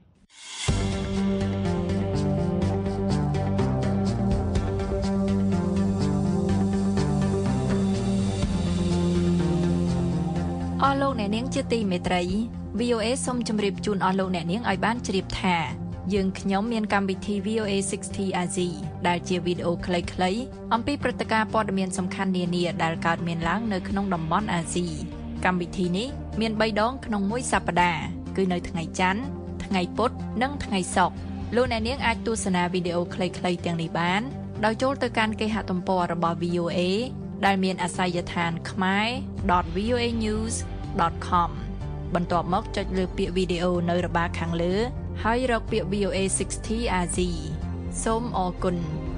អស់លោកអ្នកនាងជាទីមេត្រី វី អូ អេ សូមជម្រាបជូនអស់លោកអ្នកនាងឲ្យបានជ្រាបថាយើងខ្ញុំមានកម្មវិធី វី អូ អេ សិកស្ទី Asia ដែលជាវីដេអូខ្លីៗអំពីព្រឹត្តិការណ៍ព័ត៌មានសំខាន់នានាដែលកើតមានឡើងនៅក្នុងតំបន់អាស៊ីកម្មវិធីនេះមានបីដងក្នុងមួយសប្តាហ៍គឺនៅថ្ងៃច័ន្ទថ្ងៃពុធនិងថ្ងៃសុក្រលោកអ្នកនាងអាចទស្សនាវីដេអូខ្លីៗទាំងនេះបានដោយចូលទៅកាន់គេហទំព័ររបស់ វី អូ អេ ដែលមានអាសយដ្ឋាន khmae dot v o a news dot com បន្ទាប់មកចុចលើពាក្យវីដេអូនៅរបារខាងលើហើយរកពាក្យ វី អូ អេ សិកស្ទី Asia សូមអរគុណ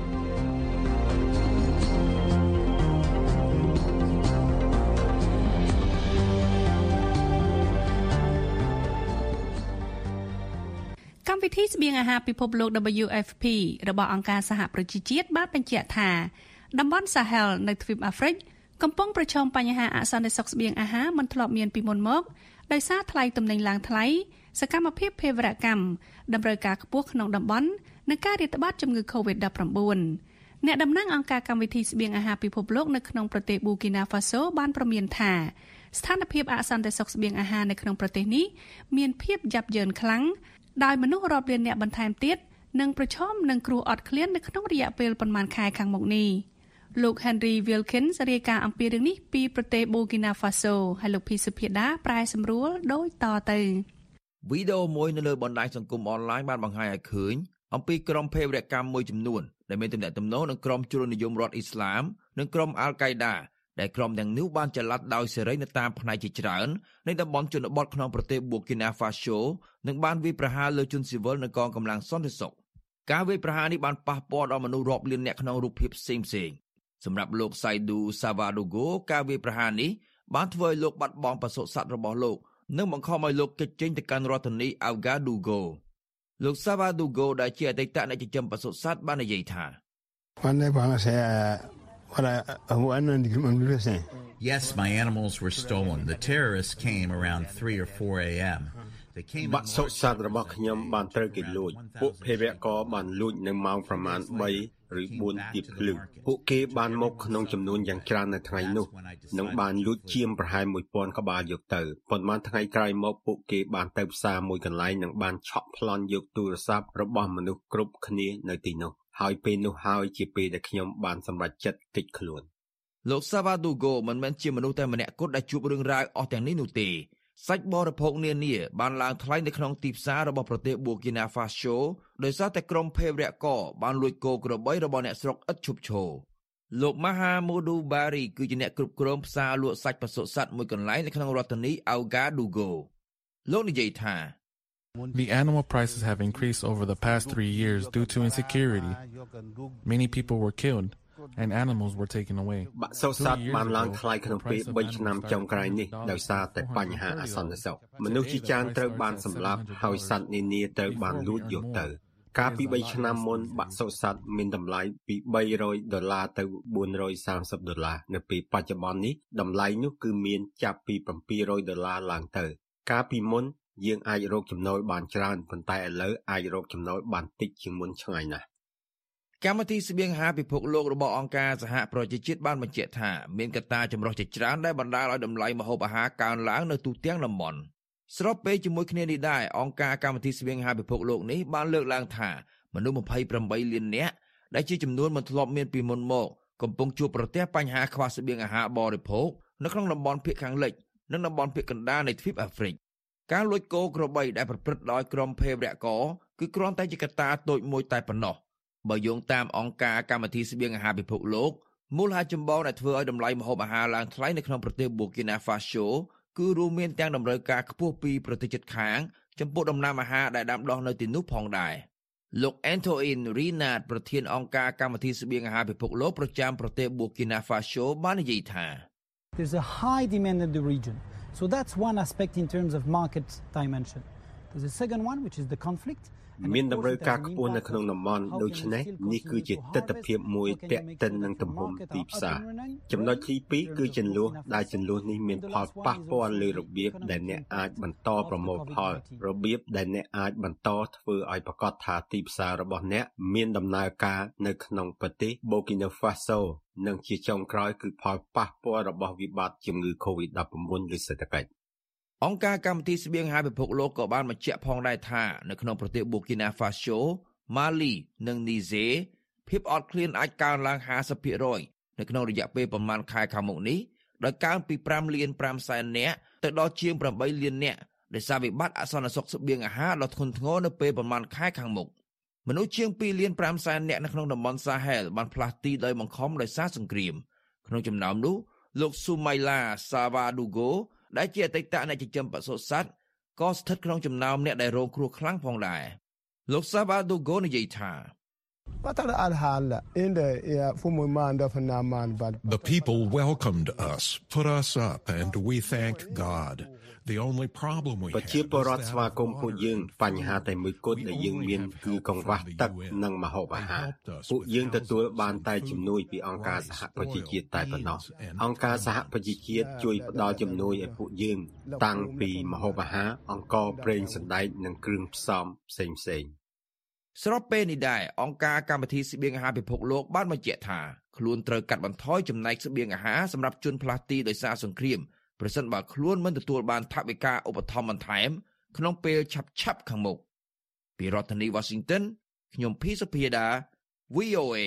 កម្មវិធីស្បៀងអាហារពិភពលោក ដប៊្យូ អេហ្វ พี របស់អង្គការសហប្រជាជាតិបានបញ្ជាក់ថាតំបន់សាហែលនៅទ្វីបអាហ្វ្រិកកំពុងប្រឈមបញ្ហាអសន្តិសុខស្បៀងអាហារមិនធ្លាប់មានពីមុនមកដោយសារថ្លៃទំនិញឡើងថ្លៃសកម្មភាពភេរវកម្មតម្រូវការខ្ពស់ក្នុងតំបន់និងការរាតត្បាតជំងឺ កូវីដ ដប់ប្រាំបួន អ្នកតំណាងអង្គការកម្មវិធីស្បៀងអាហារពិភពលោកនៅក្នុងប្រទេសប៊ូគីណាហ្វាសូបានប្រមានថាស្ថានភាពអសន្តិសុខស្បៀងអាហារនៅក្នុងប្រទេសនេះមានភាពយ៉ាប់យ៉ឺនខ្លាំងដោយមនុស្សរាប់លានអ្នកបន្ថែមទៀតនឹងប្រឈមនឹងគ្រោះអត់ឃ្លាននៅក្នុងរយៈពេលប៉ុន្មានខែខាងមុខនេះលោក Henry Wilkins រាយការណ៍អំពីរឿងនេះពីប្រទេស Burkina Faso ហើយលោក P. Suphida ប្រែសម្រួលដូចតទៅវីដេអូមួយនៅលើបណ្ដាញសង្គមអនឡាញបានបង្ហាញឲ្យឃើញអំពីក្រុមភេរវកម្មមួយចំនួនដែលមានទំនាក់ទំនងនឹងក្រុមជ្រុលនិយមរដ្ឋអ៊ីស្លាមនិងក្រុមអាល់កៃដាដែលក្រុមទាំងនេះបានចល័តដោយសេរីនៅតាមផ្នែកជាច្រើននៃតំបន់ជនបទក្នុងប្រទេស Burkina Faso និងបានវាយប្រហារលើជនស៊ីវិលនិងកងកម្លាំងសន្តិសុខការវាយប្រហារនេះបានប៉ះពាល់ដល់មនុស្សរាប់លានអ្នកក្នុងរូបភាពផ្សេងៗសម្រាប់លោក Saidou Savadogo ការវាយប្រហារនេះបានធ្វើឲ្យលោកបាត់បង់បសុសត្វរបស់លោកនិងបង្ខំឲ្យលោកគេចចេញទៅកាន់រដ្ឋធានី Ouagadougou លោក Savadogo ដែលជាអតីតអ្នកចិញ្ចឹមបសុសត្វបាននិយាយថា Yes, my animals were stolen. The terrorists came around three or four a.m. បាក់សុសត្វរបស់ខ្ញុំបានត្រូវគេលួចពួកភេរវករបានលួចនៅម៉ោងប្រមាណ3ឬ4ទៀបភ្លឺពួកគេបានមកក្នុងចំនួនយ៉ាងច្រើននៅថ្ងៃនោះនិងបានលួចជាមប្រហែលមួយពាន់ក្បាលយកទៅប៉ុន្មានថ្ងៃក្រោយមកពួកគេបានទៅផ្សារមួយកន្លែងនិងបានឆក់ប្លន់យកទូរស័ព្ទរបស់មនុស្សគ្រប់គ្នានៅទីនោះហើយពេលនោះហើយជាពេលដែលខ្ញុំបានសម្រេចចិត្តគេចខ្លួនលោក Savadogo មិនមែនជាមនុស្សតែម្នាក់គត់ដែលជួបរឿងរ៉ាវអស់ទាំងនេះនោះទេសាច់បរិភោគនានាបានឡើងថ្លៃនៅក្នុងទីផ្សាររបស់ប្រទេស Burkina Faso ដោយសារតែក្រុមភេរវករបានលួចគោក្របីរបស់អ្នកស្រុកឥតឈប់ឈរលោក Mahamudu Bari គឺជាអ្នកគ្រប់គ្រងផ្សារលក់សាច់បសុសត្វមួយកន្លែងនៅក្នុងរដ្ឋធានី Ouagadougou លោកនិយាយថា The animal prices have increased over the past three years due to insecurity. Many people were killed.And animals were taken away. បាក់សុសត្វបានឡើងថ្លៃក្នុងពេល3ឆ្នាំចុងក្រោយនេះដោយសារតែបញ្ហាអសន្តិសុខមនុស្សជាច្រើនត្រូវបានសម្លាប់ហើយសត្វនានាត្រូវបានលួចយកទៅកាលពី3ឆ្នាំមុនបាក់សុសត្វមានតម្លៃពី300ដុល្លារទៅ430ដុល្លារនៅពេលបច្ចុប្បន្ននេះតម្លៃនោះគឺមានចាប់ពី700ដុល្លារឡើងទៅកាលពីមុនយើងអាចរកចំណូលបានច្រើនប៉ុន្តែឥឡូវអាចរកចំណូលបានតិចជាងមុនឆ្ងាយណាស់កម្មវិធីស្បៀងអាហារពិភពលោករបស់អង្គការសហប្រជាជាតិបានបញ្ជាក់ថាមានកត្តាចម្រុះជាច្រើនដែលបណ្ដាលឲ្យតម្លៃម្ហូបអាហារកើនឡើងនៅទូទាំងតំបន់ស្របពេលជាមួយគ្នានេះដែរអង្គការកម្មវិធីស្បៀងអាហារពិភពលោកនេះបានលើកឡើងថាមនុស្ស 28 លាននាក់ដែលជាចំនួនមិនធ្លាប់មានពីមុនមកកំពុងជួបប្រទះបញ្ហាខ្វះស្បៀងអាហារបរិភោគនៅក្នុងតំបន់ភាគខាងលិចនិងតំបន់ភាគកណ្ដាលនៃទ្វីបអាហ្វ្រិកការលួចគោក្របីដែលប្រព្រឹត្តដោយក្រុមភេរវករគឺគ្រាន់តែជាកត្តាតូចមួយតែប៉ុណ្ណោះបើយោងតាមអង្គការកម្មវិធីស្បៀងអាហារពិភពលោកមូលហេតុចម្បងដែលធ្វើឲ្យតម្លៃម្ហូបអាហារឡើងថ្លៃនៅក្នុងប្រទេស Burkina Faso គឺរួមមានទាំងតម្រូវការខ្ពស់ពីប្រទេសជិតខាងចំពោះដំណាំអាហារដែលដាំដុះនៅទីនោះផងដែរលោក Antoine Rinat ប្រធានអង្គការកម្មវិធីស្បៀងអាហារពិភពលោកប្រចាំប្រទេស Burkina Faso បាននិយាយថា There's a high demand in the region. So that's one aspect in terms of market dimension. There's a second one which is the conflict. មានតម្រូវការខ្ពស់នៅក្នុងតំបន់ដូច្នេះនេះគឺជាទិដ្ឋភាពមួយទាក់ទិននឹងទំហំទីផ្សារចំណុចទីពីរគឺចំនួនដែលចំនួននេះមានផលប៉ះពាល់លើរបៀបដែលអ្នកអាចបន្តប្រមូលផលរបៀបដែលអ្នកអាចបន្តធ្វើឲ្យប្រកាសថាទីផ្សាររបស់អ្នកមានដំណើរការនៅក្នុងប្រទេស Burkina Faso និងជាចុងក្រោយគឺផលប៉ះពាល់របស់វិបត្តិជំងឺ COVID 19 ឬសេដ្ឋកិច្ចអង្គការកម្មវិធីស្បៀងអាហារពិភពលោកក៏បានបញ្ជាក់ផងដែរថានៅក្នុងប្រទេស Burkina Faso, Mali និង Niger ភាពអត់ឃ្លានអាចកើនឡើង ห้าสิบភាគរយ នៅក្នុងរយៈពេលប្រមាណខែខាងមុខនេះដោយកើនពី5លាន5សែននាក់ទៅដល់ជាង8លាននាក់ដោយសារវិបត្តិអសន្តិសុខស្បៀងអាហារដ៏ធ្ងន់ធ្ងរនៅពេលប្រមាណខែខាងមុខមនុស្សជាង2លាន5សែននាក់នៅក្នុងតំបន់ Sahel បានផ្លាស់ទីដោយបង្ខំដោយសារសង្គ្រាមក្នុងចំណោមនោះលោក Soumaila Savadogoដែលជាអតីតអ្នកចិញ្ចឹមបសុសត្វក៏ស្ថិតក្នុងចំណោមអ្នកដែលរងគ្រោះខ្លាំងផងដែរលោក Savadogo និយាយថា The people welcomed us, put us up, and we thank God. The only problem we have ប្រជាពលរដ្ឋស្វាគមន៍ពួកយើងបញ្ហាតែមួយគត់ដែលយើងមានគឺកង្វះទឹកនិងម្ហូបអាហារពួកយើងទទួលបានតែជំនួយពីអង្គការសហប្រជាជាតិតែប៉ុណ្ណោះអង្គការសហប្រជាជាតិជួយផ្ដល់ជំនួយឲ្យពួកយើងតាំងពីម្ហូបអាហារអង្ករប្រេងសណ្ដែកនិងគ្រឿងផ្សំផ្សេងៗស្របពេលនេះដែរអង្គការកម្មវិធីស្បៀងអាហារពិភពលោកបានបញ្ជាក់ថាខ្លួនត្រូវកាត់បន្ថយចំណែកស្បៀងអាហារសម្រាប់ជនផ្លាស់ទីដោយសារសង្គ្រាមប្រសិនបើខ្លួនមិនទទួលបានថវិកាឧបត្ថម្ភបន្ថែមក្នុងពេលឆាប់ឆាប់ខាងមុខពីរដ្ឋធានី Washington ខ្ញុំភីសុភាដា វី អូ เอ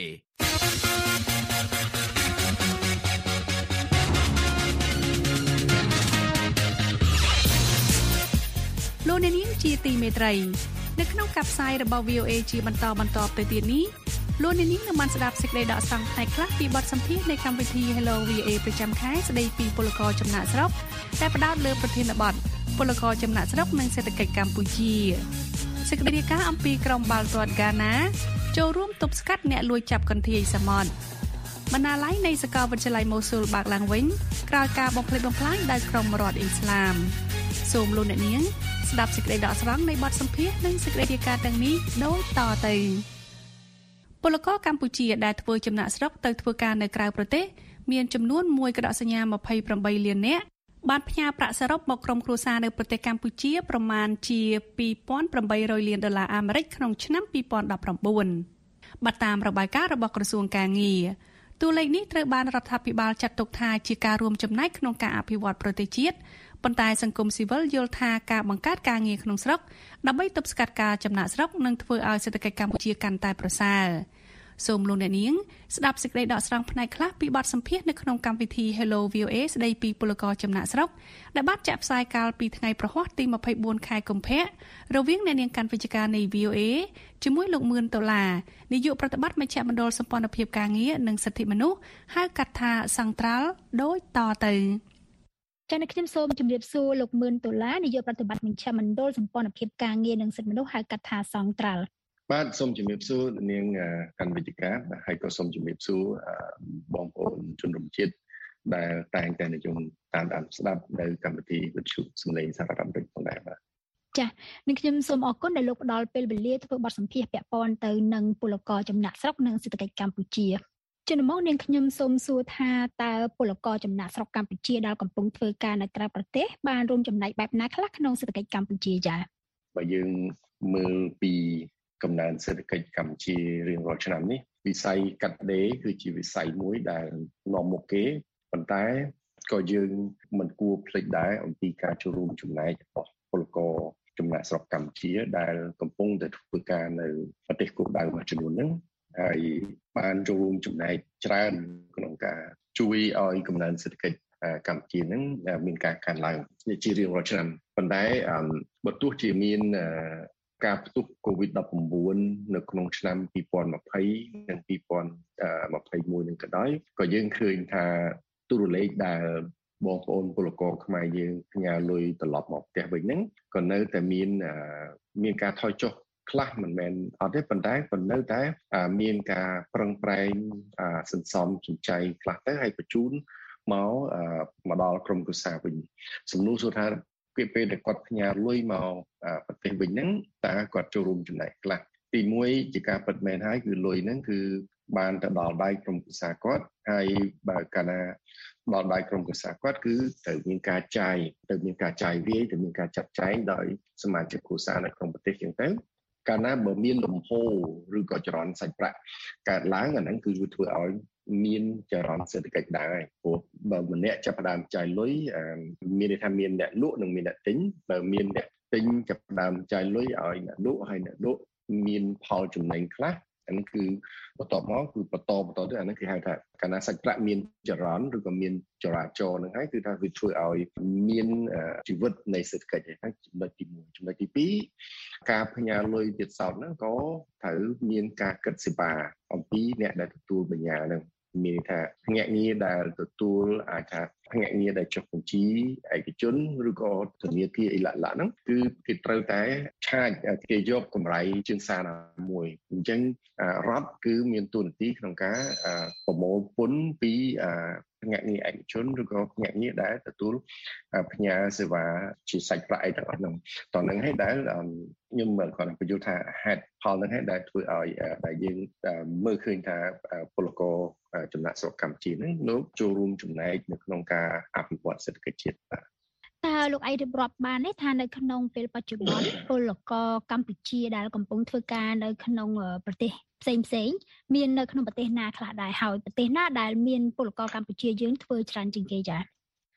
លោកអ្នកនាងជាទីមេត្រីនៅក្នុងកាប់ផ្សាយរបស់ វី អូ เอ ជាបន្តបន្តទៅទៀតនេះលោកអ្នកនាងនឹងបានស្ដាប់សេចក្តីដកស្រង់ផ្នែកខ្លះពីបទសម្ភាសន៍នៃកម្មវិធី Hello វី អូ เอ ប្រចាំខែស្ដីពីពលករចំណាក់ស្រុកដែលផ្ដោតលើប្រធានបទពលករចំណាក់ស្រុកនិងសេដ្ឋកិច្ចកម្ពុជាសេចក្តីរាយការណ៍អំពីក្រុមបាល់ទាត់ហ្គាណាចូលរួមទប់ស្កាត់អ្នកលួចចាប់កន្ធាយសមុទ្របណ្ណាល័យនៃសាកលវិទ្យាល័យម៉ូស៊ូលបើកឡើងវិញក្រោយការបំផ្លិចបំផ្លាញដោយក្រុមរដ្ឋអ៊ីស្លាមសូមលោកអ្នកនាងស្ដាប់សេចក្តីដកស្រង់នៃបទសម្ភាសន៍និងសេចក្តីរាយការណ៍ទាំងនេះដូចតទៅពលករកម្ពុជាដែលធ្វើចំណាក់ស្រុកទៅធ្វើការនៅក្រៅប្រទេសមានចំនួនមួយកដកសញ្ញាម្ភៃប្រាំបីលាននាក់បានផ្ញើប្រាក់សរុបមកក្រុមគ្រួសារនៅប្រទេសកម្ពុជាប្រមាណជាពីរពាន់ប្រាំបីរយលានដុល្លារអាមេរិកក្នុងឆ្នាំពីរពាន់ដប់ប្រាំបួនបើតាមរបាយការណ៍របស់ក្រសួងកាងារតួលេខនេះត្រូវបានរដ្ឋាភិបាលចាត់ទុកថាជាការរួមចំណែកក្នុងការអភិវឌ្ឍប្រទេសជាតិប៉ុន្តែសង្គមស៊ីវិលយល់ថាការបង្កើតការងារក្នុងស្រុកដើម្បីទប់ស្កាត់ការចំណាក់ស្រុកនឹងធ្វើឲ្យសេដ្ឋកិច្ចកម្ពុជាកាន់តែប្រសើរសូមលោកអ្នកនាងស្ដាប់សេចក្តីដកស្រង់ផ្នែកខ្លះពីបទសម្ភាសន៍នៅក្នុងកម្មវិធី Hello វី អូ เอ ស្ដីពីពលករចំណាក់ស្រុកដែលបានចាក់ផ្សាយកាលពីថ្ងៃប្រហ័សទីម្ភៃបួនខែកុម្ភៈរវាងអ្នកនាងកាន់វិជ្ជការនៃ វី អូ เอ ជាមួយលោកមឿនដុល្លារនាយកប្រតិបត្តិមជ្ឈមណ្ឌលសម្ព័ន្ធភាពការងារនិងសិទ្ធិមនុស្សហៅកាត់ថាសង្ត្រាល់ដូចតទៅចា៎ខ្ញុំសូមជម្រាបសួរលោកមឿនដុល្លារនាយកប្រតិបត្តិមជ្ឈមណ្ឌលសម្ព័ន្ធភាពការងារនិងសិទ្ធិមនុស្សហៅកាត់ថាសង្ត្រាល់បាទសូមជម្រាបសួរនាងកាន់វិជ្ជការហើយក៏សូមជម្រាបសួរបងប្អូនជនរួមជាតិដែលតែងតែនិយមតាមដានស្ដាប់នៅកម្មវិធីវិទ្យុសំឡេងសាររដ្ឋអាមេរិកផងដែរបាទចា៎នឹងខ្ញុំសូមអរគុណដែលលោកផ្ដល់ពេលវេលាធ្វើបទសម្ភាសន៍ពាក់ព័ន្ធទៅនឹងពលករចំណាក់ស្រុកនិងសេដ្ឋកិច្ចកម្ពុជាជំនុំមកនាងខ្ញុំសូមសួរថាតើពលករចំណាក់ស្រុកកម្ពុជាដែលកំពុងធ្វើការនៅក្រៅប្រទេសបានរួមចំណែកបែបណាខ្លះក្នុងសេដ្ឋកិច្ចកម្ពុជាចា៎បើយើងមើលពីកំណើនសេដ្ឋកិច្ចកម្ពុជារៀងរាល់ឆ្នាំនេះវិស័យកាត់ដេរគឺជាវិស័យមួយដែលនាំមុខគេប៉ុន្តែក៏យើងមិនគួរភ្លេចដែរអំពីការចូលរួមចំណែករបស់ពលករចំណាក់ស្រុកកម្ពុជាដែលកំពុងតែធ្វើការនៅប្រទេសគោលដៅមួយចំនួនហ្នឹងហើយបានចូលរួមចំណែកច្រើនក្នុងការជួយឲ្យកំណើនសេដ្ឋកិច្ចកម្ពុជាហ្នឹងមានការកើនឡើងជារៀងរាល់ឆ្នាំប៉ុន្តែបើទោះជាមានការផ្ទុះ កូវីដ ដប់ប្រាំបួន នៅក្នុងឆ្នាំពីរពាន់ម្ភៃនិងពីរពាន់ម្ភៃមួយនឹងក៏ដោយក៏យើងឃើញថាទូរលេខដែលបងប្អូនពលករខ្មែរយើងផ្ញើលុយត្រឡប់មកផ្ទះវិញហ្នឹងក៏នៅតែមានមានការថយចុះខ្លះមិនមែនអត់ទេប៉ុន្តែក៏នៅតែមានការប្រឹងប្រែងសន្សំសំចៃខ្លះទៅហើយបញ្ជូនមកមកដល់ក្រុមគ្រួសារវិញសំណួរសួរថាពេលដែលគាត់ផ្ញើលុយមកប្រទេសវិញហ្នឹងតើគាត់ចូលរួមចំណែកខ្លះទីមួយជាការពិតមែនហើយគឺលុយហ្នឹងគឺបានទៅដល់ដៃក្រុមគ្រួសារគាត់ហើយបើកាលណាដល់ដៃក្រុមគ្រួសារគាត់គឺត្រូវមានការចាយត្រូវមានការចាយវាយត្រូវមានការចាត់ចែងដោយសមាជិកគ្រួសារនៅក្នុងប្រទេសចឹងទៅកាលណាបើមានលំហូរឬក៏ចរន្តសាច់ប្រាក់កើតឡើងអាហ្នឹងគឺវាធ្វើឲ្យមានចរន្តសេដ្ឋកិច្ចដែរព្រោះបើម្នាក់ចាប់ផ្ដើមចាយលុយមានន័យថាមានអ្នកលក់និងមានអ្នកទិញបើមានអ្នកទិញចាប់ផ្ដើមចាយលុយឲ្យអ្នកលក់ហើយអ្នកលក់មានផលចំណេញខ្លះអានេះគឺបន្តមកគឺបន្តបន្តទៅអានេះគេហៅថាកាលណាសាច់ប្រាក់មានចរន្តឬក៏មានចរាចរណ៍ហ្នឹងហើយគឺថាវាធ្វើឲ្យមានជីវិតនៃសេដ្ឋកិច្ចហ្នឹងចំណុចទីមួយចំណុចទីពីរការផ្ញើលុយទៀតសោតហ្នឹងក៏ត្រូវមានការគិតសេវាអំពីអ្នកដែលទទួលបញ្ញាហ្នឹងមានថាភ្នាក់ងារដែលទទួលអាចថាភ្នាក់ងារដែលចុះបញ្ជីឯកជនឬក៏ធនាគារអីឡាក់ឡាក់ហ្នឹងគឺគេត្រូវតែឆាចគេយកកម្រៃជើងសារណាមួយអញ្ចឹងរដ្ឋគឺមានតួនាទីក្នុងការប្រមូលពន្ធពីភ្នាក់ងារឯកជនឬក៏ភ្នាក់ងារដែលទទួលផ្ញើសេវាជាសាច់ប្រាក់អីទាំងអស់ហ្នឹងតោះហ្នឹងហើយដែលខ្ញុំមិនគាត់បញ្យល់ថាហេតុផលហ្នឹងហើយដែលធ្វើឲ្យដែលយើងមើលឃើញថាពលករចំណាក់ស្រុកកម្ពុជាហ្នឹងលោកចូលរួមចំណែកនៅក្នុងការអភិវឌ្ឍសេដ្ឋកិច្ចជាតិបាទតើលោកអីរៀបរាប់បានទេថានៅក្នុងពេលបច្ចុប្បន្នពលករកម្ពុជាដែលកំពុងធ្វើការនៅក្នុងប្រទេសផ្សេងផ្សេងមាននៅក្នុងប្រទេសណាខ្លះដែរហើយប្រទេសណាដែលមានពលករកម្ពុជាយើងធ្វើច្រើនជាងគេចា៎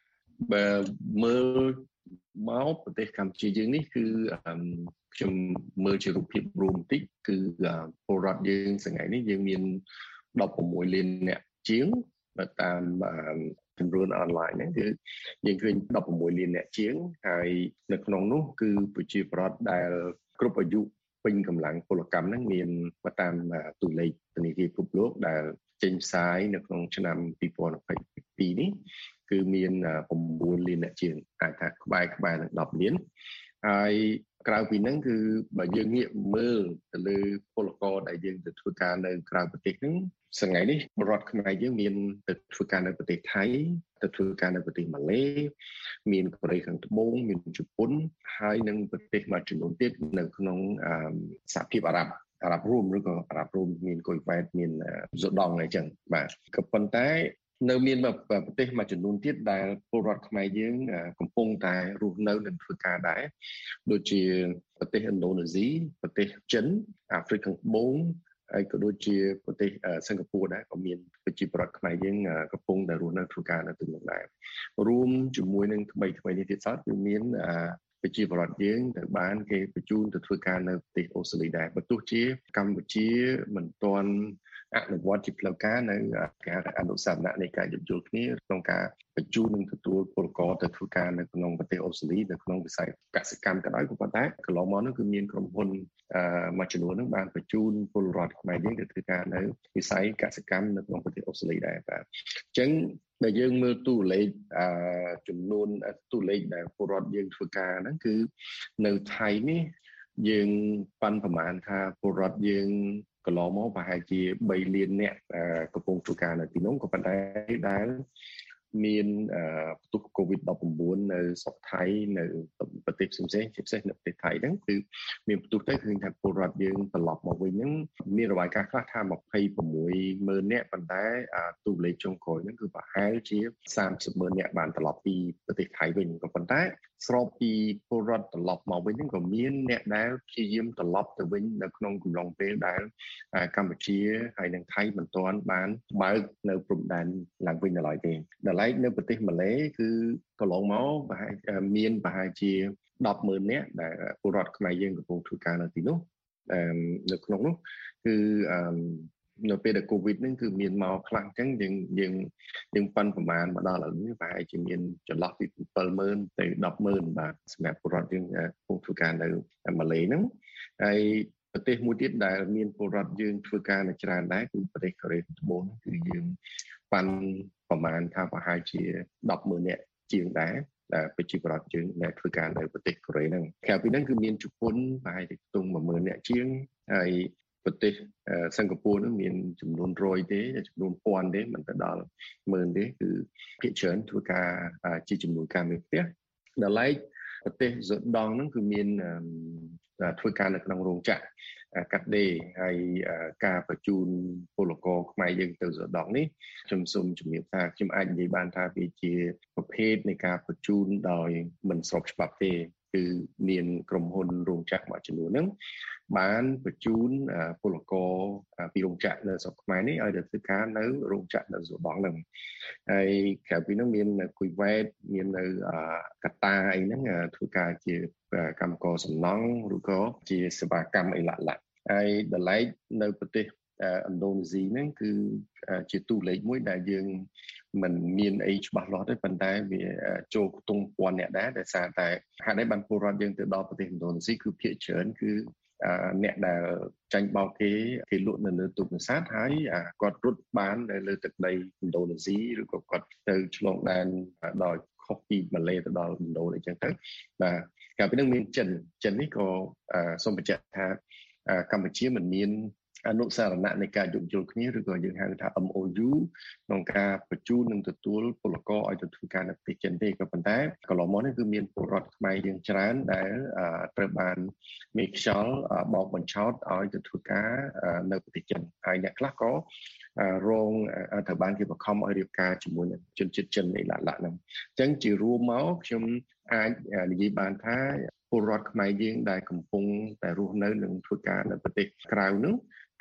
បើមើលមកប្រទេសកម្ពុជាយើងនេះគឺខ្ញុំមើលជារូបភាពរួមបន្តិចគឺពលរដ្ឋយើងថ្ងៃនេះយើងមានដប់ប្រាំមួយលានអ្នកជាងបើតាមចំនួនអនឡាញហ្នឹងគឺយើងឃើញដប់ប្រាំមួយលានអ្នកជាងហើយនៅក្នុងនោះគឺប្រជាពលរដ្ឋដែលគ្រប់អាយុពេញកម្លាំងពលកម្មហ្នឹងមានបើតាមតួលេខធនាគារពិភពលោកដែលចេញផ្សាយនៅក្នុងឆ្នាំពីរពាន់ยี่สิบสองនេះគឺមានប្រាំបួនលានអ្នកជាងអាចថាក្បែរក្បែរនឹងដប់លានហើយក្រៅពីហ្នឹងគឺបើយើងងាកមើលទៅលើពលករដែលយើងទៅធ្វើការនៅក្រៅប្រទេសហ្នឹងថ្ងៃនេះពលរដ្ឋខ្មែរយើងមានទៅធ្វើការនៅប្រទេសថៃទៅធ្វើការនៅប្រទេសម៉ាឡេមានកូរ៉េខាងត្បូងមានជប៉ុនហើយនិងប្រទេសមួយចំនួនទៀតនៅក្នុងសហភាពអារ៉ាប់អារ៉ាប់រួមឬក៏អារ៉ាប់រួមមានកុយវ៉ែតមានសូដង់អីចឹងបាទក៏ប៉ុន្តែនៅមានប្រទេសមួយចំនួនទៀតដែលពលរដ្ឋខ្មែរយើងកំពុងតែរស់នៅនិងធ្វើការដែរដូចជាប្រទេសឥណ្ឌូនេស៊ីប្រទេសចិនអាហ្វ្រិកខាងត្បូងហើយក៏ដូចជាប្រទេសសិង្ហបុរីដែរក៏មានប្រជាពលរដ្ឋខ្មែរយើងកំពុងតែរស់នៅធ្វើការនៅទីនោះដែររួមជាមួយនឹងថ្មីថ្មីនេះទៀតសោះគឺមានប្រជាពលរដ្ឋយើងទៅបានគេបញ្ជូនទៅធ្វើការនៅប្រទេសអូស្ត្រាលីដែរបើទោះជាកម្ពុជាមិនទាន់អនុវត្តជាផ្លូវការនៅការអនុសាសនៈនៃការយោគយល់គ្នាក្នុងការបញ្ជូននិងទទួលពលករទៅធ្វើការនៅក្នុងប្រទេសអូស្ត្រាលីនៅក្នុងវិស័យកសិកម្មក៏ដោយក៏ប៉ុន្តែកន្លងមកនោះគឺមានក្រុមហ៊ុនមួយចំនួនហ្នឹងបានបញ្ជូនពលរដ្ឋខ្មែរយើងទៅធ្វើការនៅវិស័យកសិកម្មនៅក្នុងប្រទេសអូស្ត្រាលីដែរបាទអញ្ចឹងបើយើងមើលតួលេខចំនួនតួលេខដែលពលរដ្ឋយើងធ្វើការហ្នឹងគឺនៅថៃនេះយើងប៉ាន់ប្រមាណថាពលរដ្ឋយើងកន្លងមកប្រហែលជាបីលានអ្នកកំពុងធ្វើការនៅទីនោះក៏ប៉ុន្តែដែលមានផ្ទុះ កូវីដ ដប់ប្រាំបួន នៅស្រុកថៃនៅប្រទេសផ្សេងៗជាពិសេសនៅប្រទេសថៃហ្នឹងគឺមានផ្ទុះទៅឃើញថាពលរដ្ឋយើងត្រឡប់មកវិញហ្នឹងមានរបាយការណ៍ខ្លះថាម្ភៃប្រាំមួយម៉ឺននាក់ប៉ុន្តែតួលេខចុងក្រោយហ្នឹងគឺប្រហែលជាសាមសិបម៉ឺននាក់បានត្រឡប់ពីប្រទេសថៃវិញក៏ប៉ុន្តែស្របពីពលរដ្ឋត្រឡប់មកវិញហ្នឹងក៏មានអ្នកដែលព្យាយាមត្រឡប់ទៅវិញនៅក្នុងកំឡុងពេលដែលកម្ពុជាហើយនិងថៃមិនទាន់បានបើកនៅព្រំដែនឡើងវិញដល់ឡើយទេដល់ឡែកនៅប្រទេសម៉ាឡេគឺកន្លងមកប្រហែលមានប្រហែលជាដប់ម៉ឺននាក់ដែលពលរដ្ឋខ្មែរយើងកំពុងធ្វើការនៅទីនោះនៅក្នុងនោះគឺនៅពេលដែលកូវីដហ្នឹងគឺមានមកខ្លះអញ្ចឹងយើងយើងយើងប៉ាន់ប្រមាណមកដល់ឥឡូវនេះប្រហែលជាមានចន្លោះពីbảyម៉ឺនទៅដប់ម៉ឺនបាទសម្រាប់ពលរដ្ឋយើងកំពុងធ្វើការនៅម៉ាឡេហ្នឹងហើយប្រទេសមួយទៀតដែលមានពលរដ្ឋយើងធ្វើការនៅច្រើនដែរគឺប្រទេសកូរ៉េត្បូងគឺយើងប៉ាន់ប្រមាណថាប្រហែលជាដប់ម៉ឺននាក់ជាងដែរដែលប្រជាពលរដ្ឋយើងដែលធ្វើការនៅប្រទេសកូរ៉េហ្នឹងក្រៅពីហ្នឹងគឺមានជប៉ុនប្រហែលជាខ្ទង់មួយម៉ឺននាក់ជាងហើយប្រទេសសិង្ហបុរីនឹងមានចំនួនរយទេចំនួនពាន់ទេមិនទៅដល់ម៉ឺនទេគឺភាគច្រើនធ្វើការជាចំនួនការមេផ្ទះដល់ឡែកប្រទេសសូដង់ហ្នឹងគឺមានធ្វើការនៅក្នុងរោងចក្រកាត់ដេរហើយការបញ្ជូនពលករខ្មែរយើងទៅសូដង់នេះខ្ញុំសូមជំរាបថាខ្ញុំអាចនិយាយបានថាវាជាប្រភេទនៃការបញ្ជូនដោយមិនស្របច្បាប់ទេគឺមានក្រុមហ៊ុនរោងចក្រមួយចំនួនហ្នឹងបានបញ្ជូនពលករពីរោងចក្រនៅស្រុកខ្មែរនេះឲ្យទៅធ្វើការនៅរោងចក្រនៅសូដង់ហ្នឹងហើយក្រៅពីហ្នឹងមាននៅគុយវ៉ែតមាននៅកាតាអីហ្នឹងធ្វើការជាកម្មករសំណង់ឬក៏ជាសេវាកម្មអីឡាក់ឡាក់ហើយដល់ឡែកនៅប្រទេសឥណ្ឌូនេស៊ីហ្នឹងគឺជាតួលេខមួយដែលយើងមិនមានអីច្បាស់លាស់ទេប៉ុន្តែវាចូលខ្ទង់ពាន់អ្នកដែរដោយសារតែហេតុអីបានពលរដ្ឋយើងទៅដល់ប្រទេសឥណ្ឌូនេស៊ីគឺភាគច្រើនគឺអ្នកដែលចាញ់បោកគេគេលក់នៅលើទូកនេសាទហើយគាត់រត់បាននៅលើទឹកដីឥណ្ឌូនេស៊ីឬក៏គាត់ទៅឆ្លងដែនដោយខុសពីម៉ាឡេទៅដល់ឥណ្ឌូអញ្ចឹងទៅបាទកាលពីនោះមានចិនចិននេះក៏សូមបញ្ជាក់ថាកម្ពុជាមិនមានអនុសារណៈនៃការយោគយល់គ្នាឬក៏យើងហៅថា M O U ក្នុងការបញ្ជូននិងទទួលពលករឲ្យទៅធ្វើការនៅប្រទេសចិនទេក៏ប៉ុន្តែកន្លងមកនេះគឺមានពលរដ្ឋខ្មែរយើងច្រើនដែលត្រូវបានមេខ្យល់បោកបញ្ឆោតឲ្យទៅធ្វើការនៅប្រទេសចិនហើយអ្នកខ្លះក៏រងត្រូវបានគេបង្ខំឲ្យរៀបការជាមួយនឹងជនជាតិចិនអីឡាក់ឡាក់ហ្នឹងអញ្ចឹងជារួមមកខ្ញុំអាចនិយាយបានថាពលរដ្ឋខ្មែរយើងដែលកំពុងតែរស់នៅនិងធ្វើការនៅប្រទេសក្រៅនោះ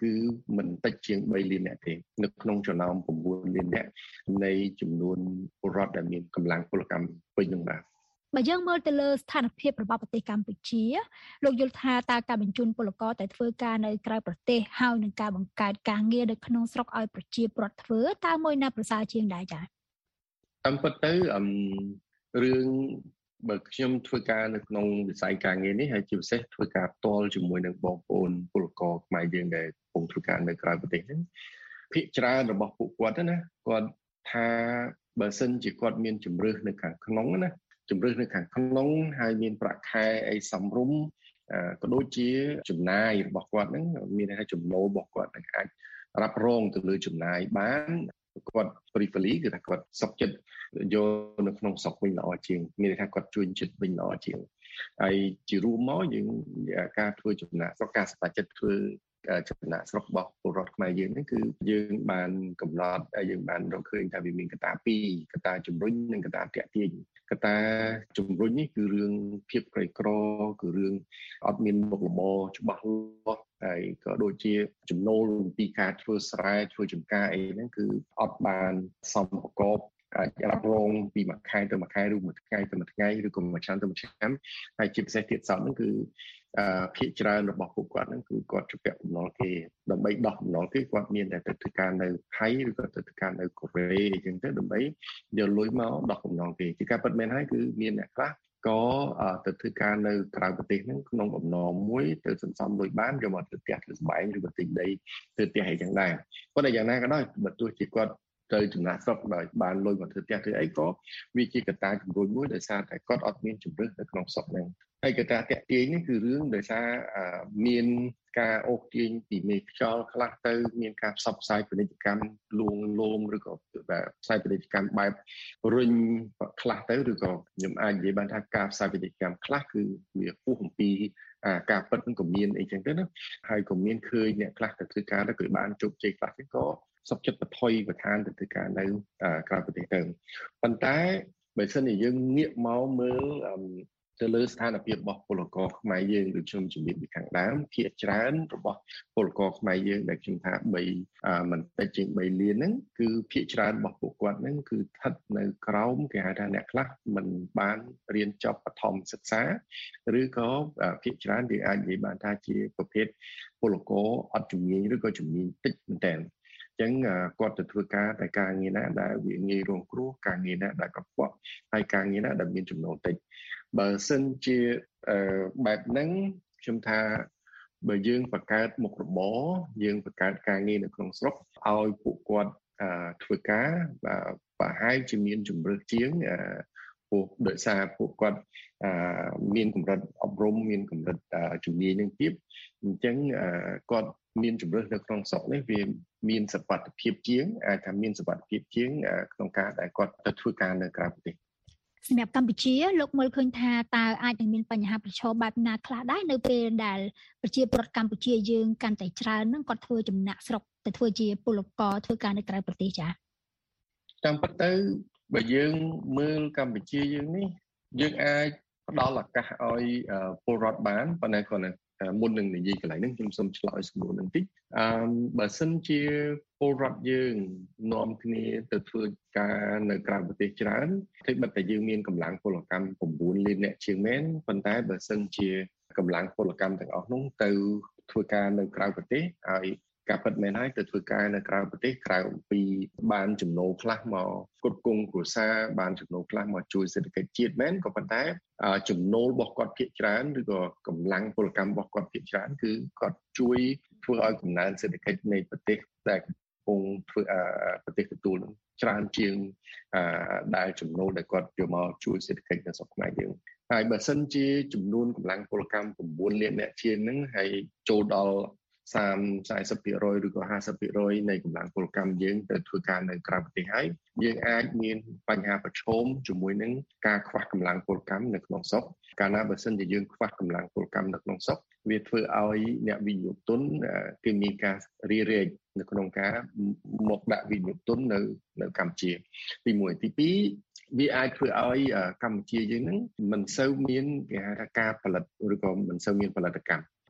គឺមិនតិចជាងបីលាននាក់ទេនៅក្នុងចំណោម៩លាននាក់នៃចំនួនពលរដ្ឋដែលមានកម្លាំងពលកម្មពេញនឹងបាទបើយើងមើលទៅលើស្ថានភាពរបស់ប្រទេសកម្ពុជាលោកយល់ថាតើការបញ្ជូនពលករទៅធ្វើការនៅក្រៅប្រទេសហើយនឹងការបង្កើតការងារនៅក្នុងស្រុកឲ្យប្រជាពលរដ្ឋធ្វើតើមួយណាប្រសើរជាងដែរចា៎តាមពិតទៅអឺរឿងបើខ្ញុំធ្វើការនៅក្នុងវិស័យការងារនេះហើយជាពិសេសធ្វើការផ្ទាល់ជាមួយនឹងបងប្អូនពលករខ្មែរយើងដែលកំពុងធ្វើការនៅក្រៅប្រទេសហ្នឹងភាគច្រើនរបស់ពួកគាត់ណាគាត់ថាបើសិនជាគាត់មានជំរឿសនៅខាងក្នុងណាជំរឿសនៅខាងក្នុងហើយមានប្រាក់ខែអីសមរម្យក៏ដូចជាចំណាយរបស់គាត់ហ្នឹងមានន័យថាចំណូលរបស់គាត់នឹងអាចរ៉ាប់រងទៅលើចំណាយបានគាត់ preferably គឺថាគាត់សុខចិត្តយកនៅក្នុងស្រុកវិញល្អជាងមានន័យថាគាត់ជួយចិត្តវិញល្អជាងហើយជារួមមកយើងការធ្វើចំណាក់ស្រុកការសម្រេចចិត្តធ្វើចំណាក់ស្រុករបស់ពលរដ្ឋខ្មែរយើងហ្នឹងគឺយើងបានកំណត់ហើយយើងបានរកឃើញថាវាមានកត្តាពីរកត្តាជំរុញនិងកត្តាទាក់ទាញកត្តាជំរុញនេះគឺរឿងភាពក្រីក្រគឺរឿងអត់មានមុខរបរច្បាស់លាស់ហើយក៏ដូចជាចំណូលពីការធ្វើស្រែធ្វើចម្ការអីហ្នឹងគឺអត់បានសមប្រកបអាចរ៉ាប់រងពីមួយខែទៅមួយខែឬមួយថ្ងៃទៅមួយថ្ងៃឬក៏មួយឆ្នាំទៅមួយឆ្នាំហើយជាពិសេសទៀតសោតហ្នឹងគឺអឺភាគច្រើនរបស់ពួកគាត់ហ្នឹងគឺគាត់ជពាក់បំណុលគេដើម្បីដោះបំណុលគេគាត់មានតែទៅធ្វើការនៅថៃឬក៏ទៅធ្វើការនៅកូរ៉េអញ្ចឹងទៅដើម្បីយកលុយមកដោះបំណុលគេជាការពិតមែនហើយគឺមានអ្នកខ្លះក៏ទៅធ្វើការនៅក្រៅប្រទេសហ្នឹងក្នុងបំណងមួយទៅសន្សំលុយបានយកមកធ្វើផ្ទះធ្វើសម្បែងឬក៏ទិញដីធ្វើផ្ទះអីចឹងដែរប៉ុន្តែយ៉ាងណាក៏ដោយបើទោះជាគាត់ទៅចំណាក់ស្រុកដោយបានលុយមកធ្វើផ្ទះធ្វើអីក៏វាជាកត្តាជំរុញមួយដោយសារតែគាត់អត់មានជំរឿសនៅក្នុងស្រុកហ្នឹងហើយកត្តាតាក់ទាញនេះគឺរឿងដោយសារមានការអូសទាញពីមេខ្យល់ខ្លះទៅមានការផ្សព្វផ្សាយពាណិជ្ជកម្មលួងលោមឬក៏ផ្សាយពាណិជ្ជកម្មបែបរុញខ្លះទៅឬក៏ខ្ញុំអាចនិយាយបានថាការផ្សាយពាណិជ្ជកម្មខ្លះគឺវាហួសអំពីការពិតនឹងក៏មានអីចឹងទៅណាហើយក៏មានឃើញអ្នកខ្លះទៅធ្វើការទៅគឺបានជោគជ័យខ្លះទៅក៏សុខចិត្តបន្ថយបន្ថានទៅធ្វើការនៅក្រៅប្រទេសទៅប៉ុន្តែបើសិនជាយើងងាកមកមើលទៅលើស្ថានភាពរបស់ពលករខ្មែរយើងដូចខ្ញុំជំរាបពីខាងដើមភាគច្រើនរបស់ពលករខ្មែរយើងដែលខ្ញុំថាបីមិនតិចជាងបីលានហ្នឹងគឺភាគច្រើនរបស់ពួកគាត់ហ្នឹងគឺស្ថិតនៅក្រោមគេហៅថាអ្នកខ្លះមិនបានរៀនចប់បឋមសិក្សាឬក៏ភាគច្រើនយើងអាចនិយាយបានថាជាប្រភេទពលករអត់ជំនាញឬក៏ជំនាញតិចមែនតើចឹងគាត់ទៅធ្វើការតែការងារណាដែលវាងាយរងគ្រោះការងារណាដែលកខ្វក់ហើយការងារណាដែលមានចំណូលតិចបើសិនជាបែបហ្នឹងខ្ញុំថាបើយើងបង្កើតមុខរបរយើងបង្កើតការងារនៅក្នុងស្រុកឲ្យពួកគាត់ធ្វើការប្រហែលជាមានជំរឿសជាងពួកដោយសារពួកគាត់មានកម្រិតអប់រំមានកម្រិតជំនាញនឹងទៀតអញ្ចឹងគាត់មានជំរឿសនៅក្នុងស្រុកនេះវាមានសវត្ថិភាពជាងអាចថាមានសវត្ថិភាពជាងក្នុងការដែលគាត់ទៅធ្វើការនៅក្រៅប្រទេសសម្រាប់កម្ពុជាលោកមើលឃើញថាតើអាចនឹងមានបញ្ហាប្រឈមបែបណាខ្លះដែរនៅពេលដែលប្រជាពលរដ្ឋកម្ពុជាយើងកាន់តែច្រើនហ្នឹងគាត់ធ្វើចំណាក់ស្រុកទៅធ្វើជាពលករធ្វើការនៅក្រៅប្រទេសចា៎តាមពិតទៅបើយើងមើលកម្ពុជាយើងនេះយើងអាចផ្ដល់ឱកាសឲ្យពលរដ្ឋបានប៉ុន្តែគាត់មុននឹងនិយាយកន្លែងហ្នឹងខ្ញុំសូមឆ្លើយសំណួរបន្តិចអឺបើសិនជាពលរដ្ឋយើងនាំគ្នាទៅធ្វើការនៅក្រៅប្រទេសច្រើនគឺបើតែយើងមានកម្លាំងពលកម្ម៩លានអ្នកជាងមែនប៉ុន្តែបើសិនជាកម្លាំងពលកម្មទាំងអស់នោះទៅធ្វើការនៅក្រៅប្រទេសហើយការពិតមែនហើយទៅធ្វើការនៅក្រៅប្រទេសក្រៅពីបានចំណូលខ្លះមកគ្រប់គ្រងគ្រួសារបានចំណូលខ្លះមកជួយសេដ្ឋកិច្ចជាតិមែនក៏ប៉ុន្តែចំណូលរបស់គាត់ភាគច្រើនឬក៏កម្លាំងពលកម្មរបស់គាត់ភាគច្រើនគឺគាត់ជួយធ្វើឲ្យកំណើនសេដ្ឋកិច្ចនៃប្រទេសដែលកំពុងធ្វើប្រទេសទទួលនឹងច្រើនជាងដែលចំណូលដែលគាត់យកមកជួយសេដ្ឋកិច្ចនៅស្រុកខ្មែរយើងហើយបើសិនជាចំនួនកម្លាំងពលកម្ម៩លានអ្នកជាងហ្នឹងហើយចូលដល់សាម ៤០ភាគរយ ឬក៏ហាសិបភាគរយ នៃកម្លាំងពលកម្មយើងទៅធ្វើការនៅក្រៅប្រទេសហើយយើងអាចមានបញ្ហាប្រឈមជាមួយនឹងការខ្វះកម្លាំងពលកម្មនៅក្នុងស្រុកកាលណាបើសិនជាយើងខ្វះកម្លាំងពលកម្មនៅក្នុងស្រុកវាធ្វើឲ្យអ្នកវិនិយោគទុនគេមានការរីរែកនៅក្នុងការមកដាក់វិនិយោគទុននៅនៅកម្ពុជាទីមួយទីពីរវាអាចធ្វើឲ្យកម្ពុជាយើងហ្នឹងមិនសូវមានគេហៅថាការផលិតឬក៏មិនសូវមានផលិតកម្ម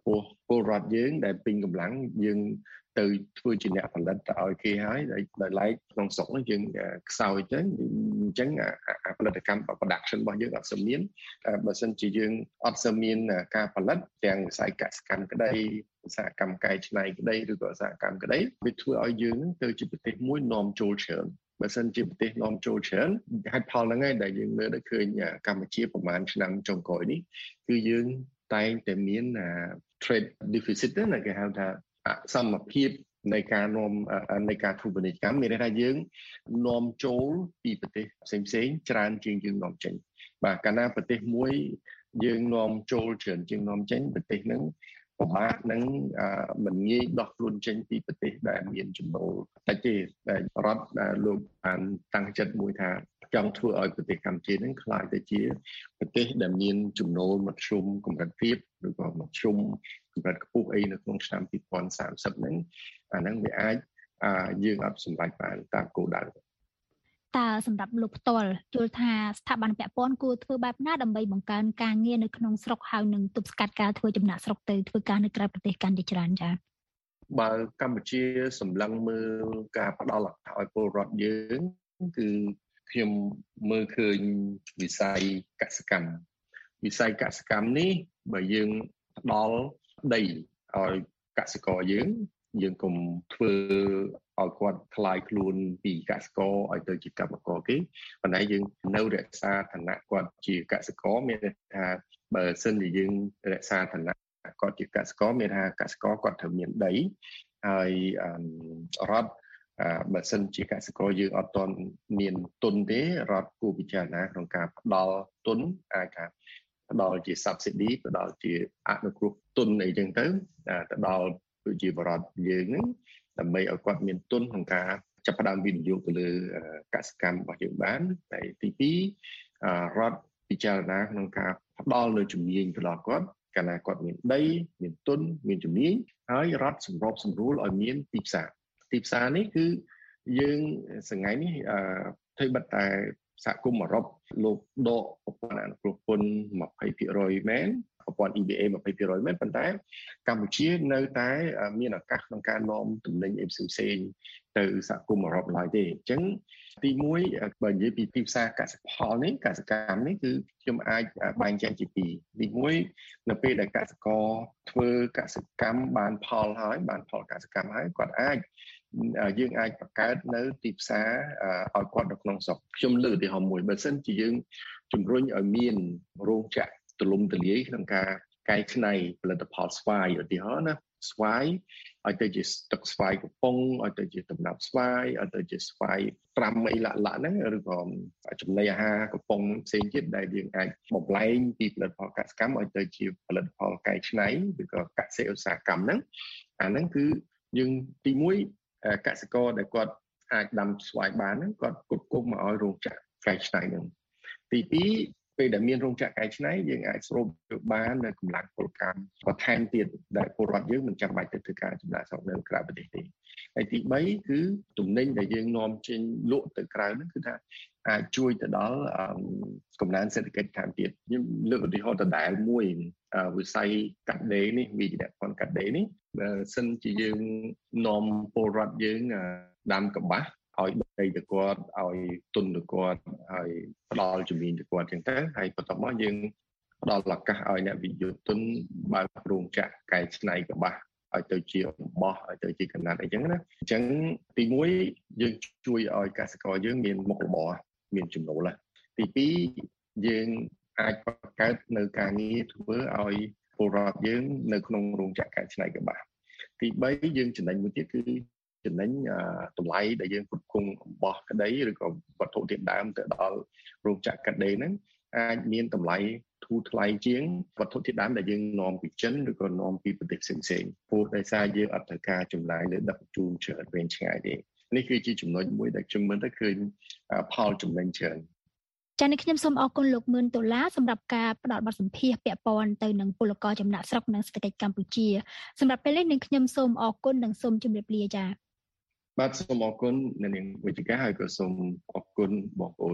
ពលពលរដ្ឋយើងដែលពេញកម្លាំងយើងទៅធ្វើជាអ្នកផលិតទៅឲ្យគេហើយដោយឡែកក្នុងស្រុកនេះយើងខ្សោយទៅអញ្ចឹងអាផលិតកម្ម production របស់យើងអត់សូវមានបើសិនជាយើងអត់សូវមានការផលិតទាំងវិស័យកសិកម្មក្តីឧស្សាហកម្មកែច្នៃក្តីឬក៏ឧស្សាហកម្មក្តីវាធ្វើឲ្យយើងទៅជាប្រទេសមួយនាំចូលច្រើនបើសិនជាប្រទេសនាំចូលច្រើនហេតុផលហ្នឹងហើយដែលយើងមើលដល់ឃើញកម្ពុជាប្រហែលឆ្នាំចុងក្រោយនេះគឺយើងតែងតែមាន trade deficit ណាគេហៅថាសមភាពនៃការនាំនៃការធ្វើពាណិជ្ជកម្មមានន័យថាយើងនាំចូលពីប្រទេសផ្សេងផ្សេងច្រើនជាងយើងនាំចេញបាទកាលណាប្រទេសមួយយើងនាំចូលច្រើនជាងនាំចេញប្រទេសហ្នឹងពិបាកនឹងមិនងាយដោះខ្លួនចេញពីប្រទេសដែលមានចំណូលតិចទេដែលរដ្ឋដែលលោកបានតាំងចិត្តមួយថាចង់ធ្វើឲ្យប្រទេសកម្ពុជានឹងក្លាយទៅជាប្រទេសដែលមានចំណូលមធ្យមកម្រិតទាបឬក៏មធ្យមកម្រិតខ្ពស់អីនៅក្នុងឆ្នាំពីរពាន់សាមសិបហ្នឹងអាហ្នឹងវាអាចយើងអត់សម្រេចបានតាមគោលដៅតើសម្រាប់លោកផ្ទាល់យល់ថាស្ថាប័នពាក់ព័ន្ធគួរធ្វើបែបណាដើម្បីបង្កើនការងារនៅក្នុងស្រុកហើយនឹងទប់ស្កាត់ការធ្វើចំណាកស្រុកទៅធ្វើការនៅក្រៅប្រទេសកាន់តែច្រើនចា៎បើកម្ពុជាសម្លឹងមើលការផ្ដល់ឱកាសឲ្យពលរដ្ឋយើងគឺខ្ញុំមើលឃើញវិស័យកសិកម្មវិស័យកសិកម្មនេះបើយើងផ្ដល់ដីឲ្យកសិករយើងយើងកុំធ្វើឲ្យគាត់ខ្លាយខ្លួនពីកសិករឲ្យទៅជាកម្មករគេប៉ុន្តែយើងនៅរក្សាឋានៈគាត់ជាកសិករមានន័យថាបើសិនជាយើងរក្សាឋានៈគាត់ជាកសិករមានថាកសិករគាត់ត្រូវមានដីហើយរដ្ឋបើសិនជាកសិករយើងអត់ទាន់មានទុនទេរដ្ឋគួរពិចារណាក្នុងការផ្ដល់ទុនអាចថាផ្ដល់ជា subsidy ផ្ដល់ជាអនុគ្រោះទុនអីចឹងទៅទៅដល់ប្រជាពលរដ្ឋយើងហ្នឹងដើម្បីឲ្យគាត់មានទុនក្នុងការចាប់ផ្ដើមវិនិយោគទៅលើកសិកម្មរបស់យើងបានហើយទីពីររដ្ឋពិចារណាក្នុងការផ្ដល់នូវជំនាញទៅដល់គាត់កាលណាគាត់មានដីមានទុនមានជំនាញហើយរដ្ឋសម្របសម្រួលឲ្យមានទីផ្សារទីផ្សារនេះគឺយើងសប្តាហ៍នេះធ្វើបិទតែសហគមន៍អឺរ៉ុបលោកដកប្រព័ន្ធអនុគ្រោះពន្ធยี่สิบเปอร์เซ็นต์ មែនប្រព័ន្ធ E B A ยี่สิบเปอร์เซ็นต์ មែនប៉ុន្តែកម្ពុជានៅតែមានឱកាសក្នុងការនាំទំនិញអីផ្សេងៗទៅសហគមន៍អឺរ៉ុបឡើយទេអញ្ចឹងទីមួយបើនិយាយពីទីផ្សារកសិផលនេះកសិកម្មនេះគឺខ្ញុំអាចបែងចែកជាពីរទីមួយនៅពេលដែលកសិករធ្វើកសិកម្មបានផលហើយបានផលកសិកម្មហើយគាត់អាចយើងអាចបង្កើតនៅទីផ្សារឲ្យគាត់នៅក្នុងស្រុកខ្ញុំលើកឧទាហរណ៍មួយបើសិនជាយើងជំរុញឲ្យមានរោងចក្រទូលំទូលាយក្នុងការកែច្នៃផលិតផលស្វាយឧទាហរណ៍ណាស្វាយឲ្យទៅជាទឹកស្វាយកំប៉ុងឲ្យទៅជាដំណាប់ស្វាយឲ្យទៅជាស្វាយត្រាំអីឡាក់ឡាក់ហ្នឹងឬក៏ចំណីអាហារកំប៉ុងផ្សេងទៀតដែលយើងអាចបំលែងពីផលិតផលកសិកម្មឲ្យទៅជាផលិតផលកែច្នៃឬក៏កសិឧស្សាហកម្មហ្នឹងអាហ្នឹងគឺយើងទីមួយកសិករដែលគាត់អាចដាំស្វាយបានហ្នឹងគាត់គ្រប់គ្រងមកឲ្យរោងចក្រកែច្នៃហ្នឹងទីពីរពេលដែលមានរោងចក្រកែច្នៃយើងអាចស្រូបយកបាននៅកម្លាំងពលកម្មបន្ថែមទៀតដែលពលរដ្ឋយើងមិនចាំបាច់ទៅធ្វើការចំណាកស្រុកនៅក្រៅប្រទេសទេហើយទីបីគឺទំនិញដែលយើងនាំចេញលក់ទៅក្រៅហ្នឹងគឺថាអាចជួយទៅដល់កំណើនសេដ្ឋកិច្ចថែមទៀតខ្ញុំលើកឧទាហរណ៍ដដែលមួយវិស័យកាត់ដេរនេះវិនិយោគកាត់ដេរនេះបើសិនជាយើងនាំពលរដ្ឋយើងដាំកបាសឲ្យដីទៅគាត់ឲ្យទុនទៅគាត់ហើយផ្ដល់ជំនាញទៅគាត់ចឹងទៅហើយបន្ទាប់មកយើងផ្ដល់ឱកាសឲ្យអ្នកវិនិយោគទុនបើករោងចក្រកែច្នៃកបាសឲ្យទៅជាអំបោះឲ្យទៅជាកណាត់អីចឹងណាអញ្ចឹងទីមួយយើងជួយឲ្យកសិករយើងមានមុខរបរមានចំណូលទីពីរយើងអាចបង្កើតនៅការងារធ្វើឲ្យពលរដ្ឋយើងនៅក្នុងរោងចក្រកែច្នៃកបាសទីបីយើងចំណេញមួយទៀតគឺចំណេញតម្លៃដែលយើងគ្រប់គ្រងអំបោះក្តីឬក៏វត្ថុធាតុដើមទៅដល់រោងចក្រកាត់ដេរហ្នឹងអាចមានតម្លៃធូរថ្លៃជាងវត្ថុធាតុដើមដែលយើងនាំពីចិនឬក៏នាំពីប្រទេសផ្សេងៗព្រោះដោយសារយើងអត់ត្រូវការចំណាយលើដឹកជញ្ជូនច្រើនវែងឆ្ងាយទេនេះគឺជាចំណុចមួយដែលខ្ញុំមើលទៅឃើញផលចំណេញច្រើនចា៎នេះខ្ញុំសូមអរគុណលោកមឿនដុល្លារសម្រាប់ការផ្ដល់បទសម្ភាសន៍ពាក់ព័ន្ធទៅនឹងពលករចំណាក់ស្រុកនិងសេដ្ឋកិច្ចកម្ពុជាសម្រាប់ពេលនេះនឹងខ្ញុំសូមអរគុណនិងសូមជម្រាបលាចា៎បាទសូមអរគុណអ្នកនាងវិជ្ជការហើយក៏សូមអរគុណបងប្អូន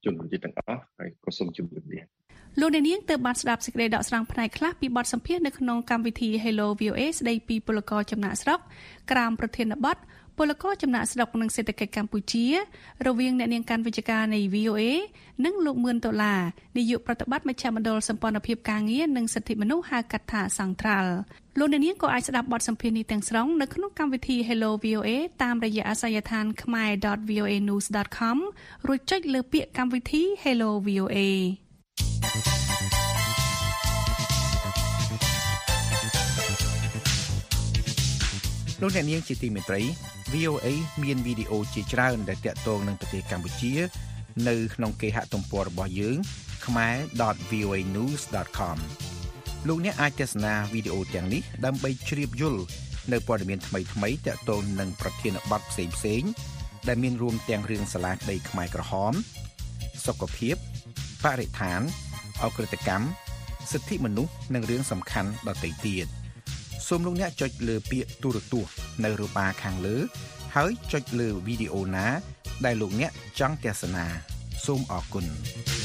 ជនជាតិទាំងអស់ហើយក៏សូមជម្រាបលាលោកអ្នកនាងទើបបានស្ដាប់សេចក្តីដកស្រង់ផ្នែកខ្លះពីបទសម្ភាសន៍នៅក្នុងកម្មវិធី Hello វី អូ เอ ស្ដីពីពលករចំណាក់ស្រុកក្រោមប្រធានបទពលករចំណាក់ស្រុកនិងសេដ្ឋកិច្ចកម្ពុជារវាងអ្នកនាងកាន់វិជ្ជការនៃ វី អូ เอ និងលោកមឿនដុល្លារនាយកប្រតិបត្តិមជ្ឈមណ្ឌលសម្ព័ន្ធភាពការងារនិងសិទ្ធិមនុស្សហៅកាត់ថាសង្ត្រាល់លោកអ្នកនាងក៏អាចស្ដាប់បទសម្ភាសន៍នេះទាំងស្រុងនៅក្នុងកម្មវិធី Hello វី អូ เอ តាមរយៈអាសយដ្ឋាន khmae dot v o a news dot com រួចចុចលើពាក្យកម្មវិធី Hello វី អូ เอលោកអ្នកនាងជាទីមេត្រី វី អូ เอ មានវីដេអូជាច្រើនដែលទាក់ទងនឹងប្រទេសកម្ពុជានៅក្នុងគេហទំព័ររបស់យើង khmae dot v o a news dot com លោកអ្នកអាចទស្សនាវីដេអូទាំងនេះដើម្បីជ្រាបយល់នៅព័ត៌មានថ្មីៗទាក់ទងនឹងប្រធានបទផ្សេងៗដែលមានរួមទាំងរឿងសាលាក្តីខ្មែរក្រហមសុខភាពបរិស្ថានអក្រិតកម្មសិទ្ធិមនុស្សនិងរឿងសំខាន់ដទៃទៀតសូមលោកអ្នកចុចលើពាក្យទូរទស្សន៍នៅរបាខាងលើហើយចុចលើវីដេអូណាដែលលោកអ្នកចង់ទស្សនាសូមអរគុណ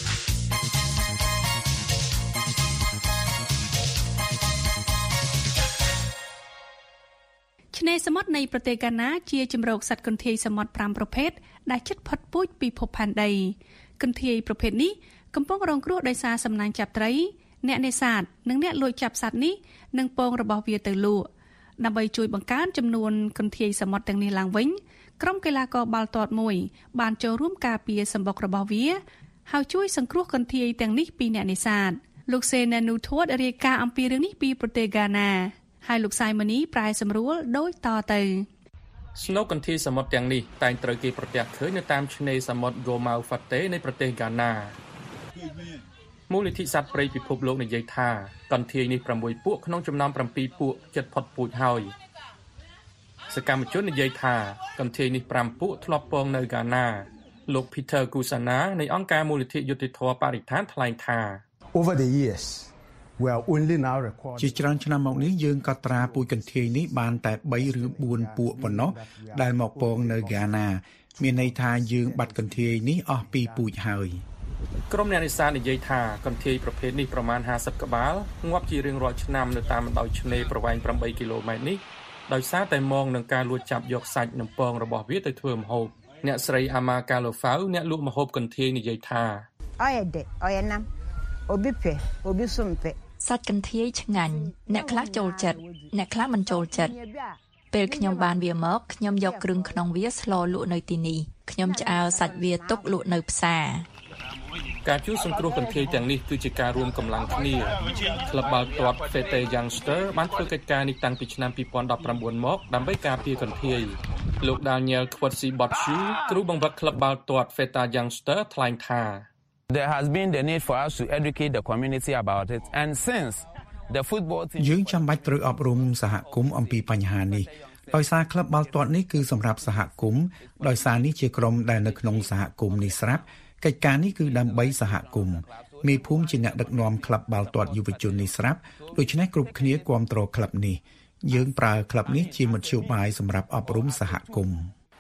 ឆ្នេរសមុទ្រនៃប្រទេសកាណាជាជម្រកសត្វកន្ធាយសមុទ្រfiveប្រភេទដែលជិតផុតពូជពីភពផែនដីកន្ធាយប្រភេទនេះកំពុងរងគ្រោះដោយសារសំណាញ់ចាប់ត្រីអ្នកនេសាទនិងអ្នកលួចចាប់សត្វនេះនិងពងរបស់វាទៅលក់ដើម្បីជួយបង្កើនចំនួនកន្ធាយសមុទ្រទាំងនេះឡើងវិញក្រុមកីឡាករបាល់ទាត់មួយបានចូលរួមការពារសម្បុករបស់វាហើយជួយសង្គ្រោះកន្ធាយទាំងនេះពីអ្នកនេសាទលោកសេណានូធួតរាយការណ៍អំពីរឿងនេះពីប្រទេសហ្គាណាហើយលោកសៃម៉ានីប្រែសម្រួលដូចតទៅស្នូកកន្ធាយសមុទ្រទាំងនេះតែងត្រូវគេប្រទះឃើញនៅតាមឆ្នេរសមុទ្រហ្គូម៉ៅហ្វាតេនៃប្រទេសហ្គាណាមូលនិធិសត្វព្រៃពិភពលោកនិយាយថាកន្ធាយនេះប្រាំមួយពួកក្នុងចំណោមប្រាំពីរពួកជិតផុតពូជហើយសកម្មជននិយាយថាកន្ធាយនេះប្រាំពួកធ្លាប់ពងនៅហ្គាណាលោក Peter Kusana នៃអង្គការមូលនិធិយុត្តិធម៌បរិស្ថានថ្លែងថា Over the years we are only now record ជាច្រើនឆ្នាំមកនេះយើងកត់ត្រាពូជកន្ធាយនេះបានតែthreeឬfourពួកប៉ុណ្ណោះដែលមកពងនៅហ្គាណាមានន័យថាយើងបាត់កន្ធាយនេះអស់ពីរពូជហើយក្រុមអ្នកនេសាទនិយាយថាកន្ធាយប្រភេទនេះប្រមាណห้าสิบក្បាលងាប់ជារៀងរាល់ឆ្នាំនៅតាមបណ្ដោយឆ្នេរប្រវែងeightគីឡូម៉ែត្រនេះដោយសារតែមងនឹងការលួចចាប់យកសាច់និងពងរបស់វាទៅធ្វើម្ហូបអ្នកស្រីអាម៉ាកាឡូហ្វៅអ្នកលក់ម្ហូបកន្ធាយនិយាយថាអយដេអយណាំអូប៊ីពេអូប៊ីសុំពេសាច់កន្ធាយឆ្ងាញ់អ្នកខ្លះចូលចិត្តអ្នកខ្លះមិនចូលចិត្តពេលខ្ញុំបានវាមកខ្ញុំយកគ្រឿងក្នុងវាស្លលក់នៅទីនេះខ្ញុំឆ្អើរសាច់វាទុកលក់នៅផ្សារការជួយសង្គ្រោះកន្ធាយទាំងនេះគឺជាការរួមកម្លាំងគ្នាក្លឹបបាល់ទាត់ Fete Youngster បានធ្វើកិច្ចការនេះតាំងពីឆ្នាំtwo thousand nineteenមកដើម្បីការពារកន្ធាយលោក Daniel Kwatsi-Botchu គ្រូបង្វឹកក្លឹបបាល់ទាត់ Fete Youngster ថ្លែងថា There has been the need for us to educate the community about it and since the football team យើងចាំបាច់ត្រូវអប់រំសហគមន៍អំពីបញ្ហានេះដោយសារក្លឹបបាល់ទាត់នេះគឺសម្រាប់សហគមន៍ដោយសារនេះជាក្រុមដែលនៅក្នុងសហគមន៍នេះស្រាប់កិច្ចការនេះគឺដើម្បីសហគមន៍មេភូមិជាអ្នកដឹកនាំក្លឹបបាល់ទាត់យុវជននេះស្រាប់ដូច្នេះគ្រប់គ្នាគាំទ្រក្លឹបនេះយើងប្រើក្លឹបនេះជាមធ្យោបាយសម្រាប់អប់រំសហគមន៍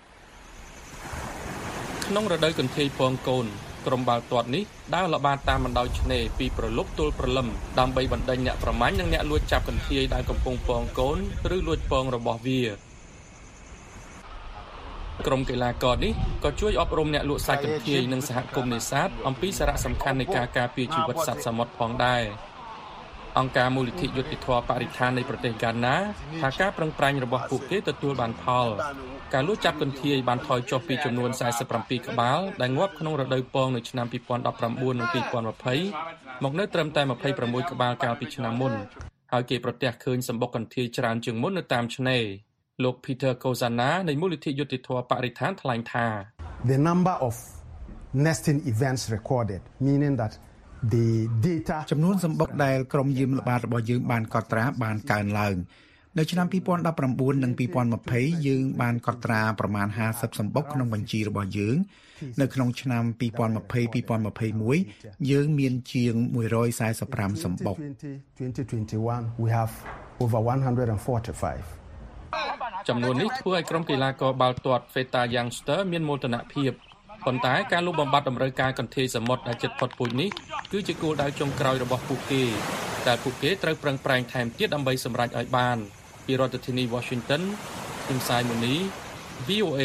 ក្នុងរដូវកន្ធាយពងកូនក្រុមបាល់ទាត់នេះដើរល្បាតតាមបណ្ដោយឆ្នេរពីប្រលប់ទល់ព្រលឹមដើម្បីបណ្ដេញអ្នកប្រមាញ់និងអ្នកលួចចាប់កន្ធាយដែលកំពុងពងកូនឬលួចពងរបស់វាក្រុមកីឡាករនេះក៏ជួយអប់រំអ្នកលក់សាច់កន្ធាយនិងសហគមន៍នេសាទអំពីសារៈសំខាន់នៃការការពារជីវិតសត្វសមុទ្រផងដែរអង្គការមូលនិធិយុត្តិធម៌បរិស្ថាននៃប្រទេសហ្គាណាថាការប្រឹងប្រែងរបស់ពួកគេទទួលបានផលការលួចចាប់កន្ធាយបានថយចុះពីចំនួនforty-sevenក្បាលដែលងាប់ក្នុងរដូវពងនៅឆ្នាំtwo thousand nineteenនិងtwo thousand twentyមកនៅត្រឹមតែtwenty-sixក្បាលកាលពីឆ្នាំមុនហើយគេប្រទះឃើញសម្បុកកន្ធាយច្រើនជាងមុននៅតាមឆ្នេរលោក Peter Kozana នៃមូលនិធិយុត្តិធម៌បរិស្ថានថ្លែងថា The number of nesting events recorded meaning that the data ចំនួនសម្បុកដែលក្រុមយាមល្បាតរបស់យើងបានកត់ត្រាបានកើនឡើងនៅឆ្នាំtwo thousand nineteenនិងtwo thousand twentyយើងបានកត់ត្រាប្រមាណfiftyសម្បុកក្នុងបញ្ជីរបស់យើងនៅក្នុងឆ្នាំtwo thousand twenty two thousand twenty-oneយើងមានជាងone hundred forty-fiveសម្បុក twenty twenty-one we have over one hundred forty-five ចំនួននេះធ្វើឲ្យក្រុមកីឡាករបាល់ទាត់ Fete Youngster មានមោទនភាពប៉ុន្តែការលុបបំបាត់តម្រូវការកន្ធាយសមុទ្រដែលជិតផុតពូជនេះគឺជាគោលដៅចុងក្រោយរបស់ពួកគេតែពួកគេត្រូវប្រឹងប្រែងថែមទៀតដើម្បីសម្រេចឲ្យបានពីរដ្ឋធានី Washington ខ្ញុំសាយមូនី V O A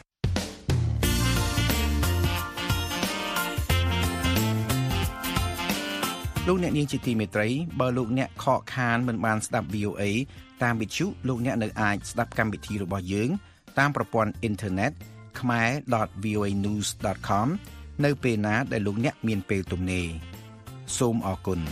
លោកអ្នកនាងជាទីមេត្រីបើលោកអ្នកខកខានមិនបានស្ដាប់ V O A តាមវិទ្យុលោកអ្នកនៅអាចស្ដាប់កម្មវិធីរបស់យើងតាមប្រព័ន្ធអ៊ីនធឺណិត khmer dot v o a news dot com នៅពេលណាដែលលោកអ្នកមានពេលទំនេរសូមអរគុណ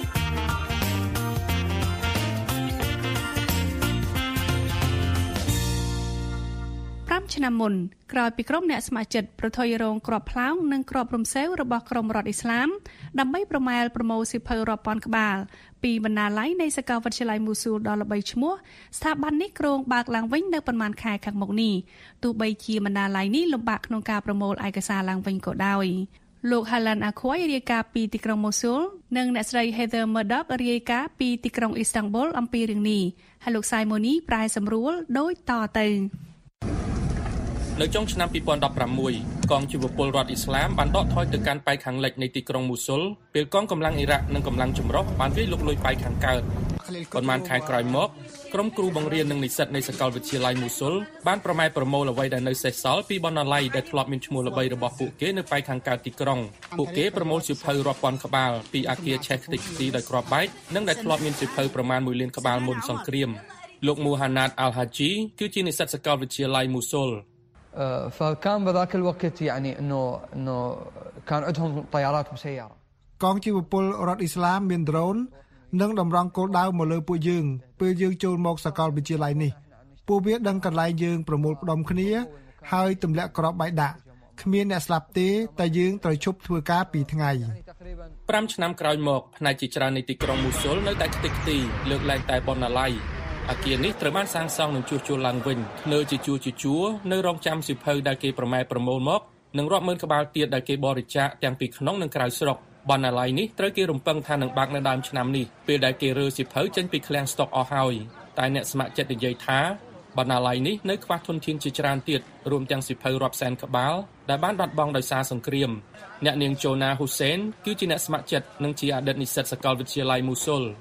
ឆ្នាំមុនក្រោយពីក្រុមអ្នកស្ម័គ្រចិត្តប្រថុយរងគ្រាប់ផ្លោងនិងគ្រាប់រំសេវរបស់ក្រុមរដ្ឋអ៊ីស្លាមដើម្បីប្រម៉ែលប្រមូលសៀវភៅរាប់ពាន់ក្បាលពីបណ្ណាល័យនៃសាកលវិទ្យាល័យមូស៊ូលដ៏ល្បីឈ្មោះស្ថាប័ននេះគ្រោងបើកឡើងវិញនៅប៉ុន្មានខែខាងមុខនេះទោះបីជាបណ្ណាល័យនេះលំបាកក្នុងការប្រមូលឯកសារឡើងវិញក៏ដោយលោក Halan Akwai រាយការណ៍ពីទីក្រុង Mosul និងអ្នកស្រី Heather Murdoch រាយការណ៍ពីទីក្រុង Istanbul អំពីរឿងនេះហើយលោក Simoni ប្រែសម្រួលដូចតទៅនៅចុងឆ្នាំពីរពាន់ដប់ប្រាំមួយកងជីវពលរដ្ឋអ៊ីស្លាមបានដកថយទៅកាន់ប៉ែកខាងលិចនៃទីក្រុងមូស៊ុលពេលកងកម្លាំងអ៊ីរ៉ាក់និងកម្លាំងចម្រុះបានវាយលុកលុយប៉ែកខាងកើតប៉ុន្មានខែក្រោយមកក្រុមគ្រូបង្រៀននិងនិស្សិតនៃសាកលវិទ្យាល័យមូស៊ុលបានប្រម៉ែប្រមូលអ្វីដែលនៅសេសសល់ពីបណ្ណាល័យដែលធ្លាប់មានឈ្មោះល្បីរបស់ពួកគេនៅប៉ែកខាងកើតទីក្រុងពួកគេប្រមូលសៀវភៅរាប់ពាន់ក្បាលពីអគារឆេះខ្ទេចខ្ទីដោយគ្រាប់បែកនិងដែលធ្លាប់មានសៀវភៅប្រមាណមួយលានក្បាលមុនសង្គ្រាមលោក Muhannad Al-Haji គឺជានិស្សិតសាកលវិទ្យាល័យមូស៊ុល فكان بذاك الوقت يعني انه انه كان عندهم طيارات مسيره កងជីវពលរដ្ឋអ៊ីស្លាមមានដ្រូននិងតម្រង់គោលដៅមកលើពួកយើងពេលយើងចូលមកសាកលវិទ្យាល័យនេះពួកវាដឹងកន្លែងយើងប្រមូលផ្ដុំគ្នាហើយទម្លាក់គ្រាប់បែកដាក់គ្មានអ្នកស្លាប់ទេតែយើងត្រូវឈប់ធ្វើការពីថ្ងៃប្រាំឆ្នាំក្រោយមកផ្នែកជាច្រើននៃទីក្រុងមូស៊ុលនៅតែខ្ទេចខ្ទីលើកឡើងតែបណ្ណាល័យអគារនេះត្រូវបានសាងសង់និងជួសជុលឡើងវិញនៅជាជួរជាជួរនៅរងចាំសៀវភៅដែលគេប្រម៉ែប្រមូលមកនិងរាប់ម៉ឺនក្បាលទៀតដែលគេបរិច្ចាគទាំងពីក្នុងនិងក្រៅស្រុកបណ្ណាល័យនេះត្រូវគេរំពឹងថានឹងបើកនៅដើមឆ្នាំនេះពេលដែលគេរើសៀវភៅចេញពីឃ្លាំងស្តុកអស់ហើយតែអ្នកស្ម័គ្រចិត្តនិយាយថាបណ្ណាល័យនេះនៅខ្វះធនធានជាច្រើនទៀតរួមទាំងសៀវភៅរាប់សែនក្បាលដែលបានបាត់បង់ដោយសារសង្គ្រាមអ្នកនាងជូណាហ៊ូសេនគឺជាអ្នកស្ម័គ្រចិត្តនិងជាអតីតនិស្សិតសាកលវិទ្យាល័យមូស៊ុល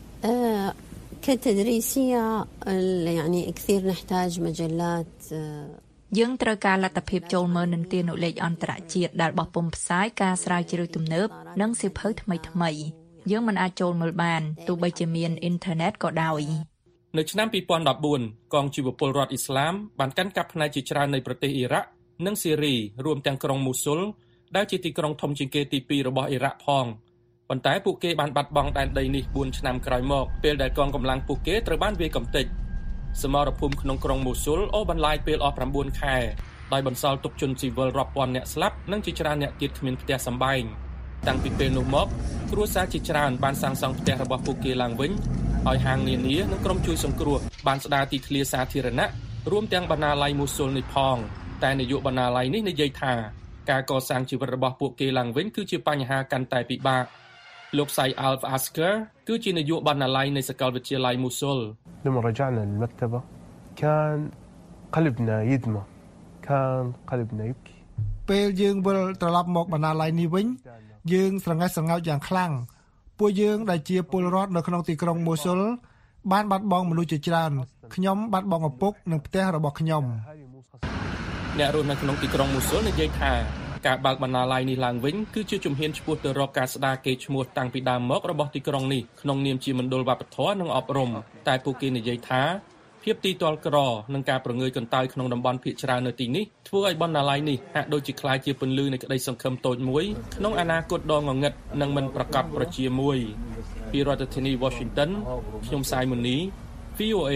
كتدريسية يعني كثير نحتاج مجلات យើងត្រូវការលទ្ធភាពចូលមើលនឹងទានុលេខអន្តរជាតិដែលបោះពុម្ពផ្សាយការស្រាវជ្រាវទំនើបនិងសៀវភៅថ្មីៗយើងមិនអាចចូលមើលបានទោះបីជាមានអ៊ីនធឺណិតក៏ដោយនៅឆ្នាំពីរពាន់ដប់បួនកងជីវពលរដ្ឋអ៊ីស្លាមបានកាន់កាប់ផ្នែកជាច្រើននៃប្រទេសអ៊ីរ៉ាក់និងស៊ីរីរួមទាំងក្រុងមូស៊ុលដែលជាទីក្រុងធំជាងគេទីពីររបស់អ៊ីរ៉ាក់ផងប៉ុន្តែពួកគេបានបាត់បង់ដែនដីនេះបួនឆ្នាំក្រោយមកពេលដែលកងកម្លាំងពួកគេត្រូវបានវាយកំទេចសមរភូមិក្នុងក្រុងមូស៊ុលអូបន្លាយពេលអស់៩ខែដោយបន្សល់ទុកជនស៊ីវិលរាប់ពាន់អ្នកស្លាប់និងជាច្រើនអ្នកទៀតគ្មានផ្ទះសម្បែងតាំងពីពេលនោះមកគ្រួសារជាច្រើនបានសាងសង់ផ្ទះរបស់ពួកគេឡើងវិញហើយហាងនានានិងក្រុមជួយសង្គ្រោះបានស្ដារទីធ្លាសាធារណៈរួមទាំងបណ្ណាល័យមូស៊ុលនេះផងតែនាយកបណ្ណាល័យនេះនិយាយថាការកសាងជីវិតរបស់ពួកគេឡើងវិញគឺជាបញ្ហាកាន់តែពិបាកលោក Said Al-Asker គឺជានាយកបណ្ណាល័យនៃសាកលវិទ្យាល័យមូស៊ុល لما رجعنا للمكتبة كان قلبنا يدمع كان قلبنا يبكي ពេលយើងវិលត្រឡប់មកបណ្ណាល័យនេះវិញយើងស្រងេះស្រងោចយ៉ាងខ្លាំងពួកយើងដែលជាពលរដ្ឋនៅក្នុងទីក្រុងមូស៊ុលបានបាត់បង់មនុស្សជាច្រើនខ្ញុំបាត់បង់ឪពុកនិងផ្ទះរបស់ខ្ញុំអ្នករស់នៅក្នុងទីក្រុងមូស៊ុលនិយាយថាការបើកបណ្ណាល័យនេះឡើងវិញគឺជាជំហានឆ្ពោះទៅរកការស្ដារកេរ្តិ៍ឈ្មោះតាំងពីដើមមករបស់ទីក្រុងនេះក្នុងនាមជាមណ្ឌលវប្បធម៌និងអប់រំតែពួកគេនិយាយថាភាពទីទាល់ក្រនិងការប្រងើយកន្តើយក្នុងតំបន់ភាគច្រើននៅទីនេះធ្វើឲ្យបណ្ណាល័យនេះហាក់ដូចជាคล้ายជាពន្លឺនៃក្តីសង្ឃឹមតូចមួយក្នុងអនាគតដ៏ងងឹតនិងមិនប្រកបប្រជាមួយពីរដ្ឋធានី Washington ខ្ញុំសាយមុនី V O A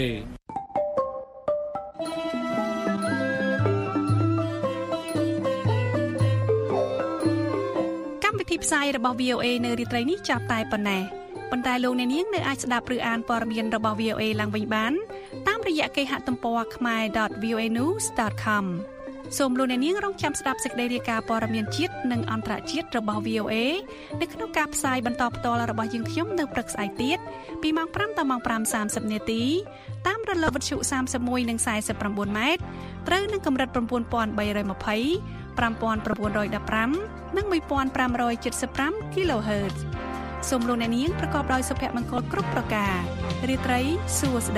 ទីផ្សាយរបស់ V O A នៅរាត្រីនេះចាប់តែប៉ុណ្ណេះប៉ុន្តែលោកអ្នកនាងនៅអាចស្ដាប់ឬអានព័ត៌មានរបស់ V O A ឡើងវិញបានតាមរយៈគេហទំព័រ khmer dot v o a news dot com សូមលោកអ្នកនាងរងចាំស្ដាប់សេចក្តីរាយការណ៍ព័ត៌មានជាតិនិងអន្តរជាតិរបស់ V O A នៅក្នុងការផ្សាយបន្តផ្ទាល់របស់យើងខ្ញុំនៅព្រឹកស្អែកទៀតពីម៉ោងប្រាំដល់ម៉ោងប្រាំសាមសិបនាទីតាមរលកវិទ្យុសាមសិបមួយនិងសាយសិបប្រាំបួនម៉ែត្រត្រូវនឹងកម្រិត៩,៣២០ five thousand nine hundred fifteen និង one thousand five hundred seventy-five គីឡូហឺត សូមលោកអ្នកនាងប្រកបដោយសុភមង្គលគ្រប់ប្រការរាត្រីសួស្តី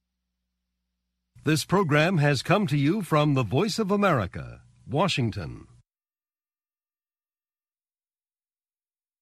This program has come to you from the Voice of America, Washington.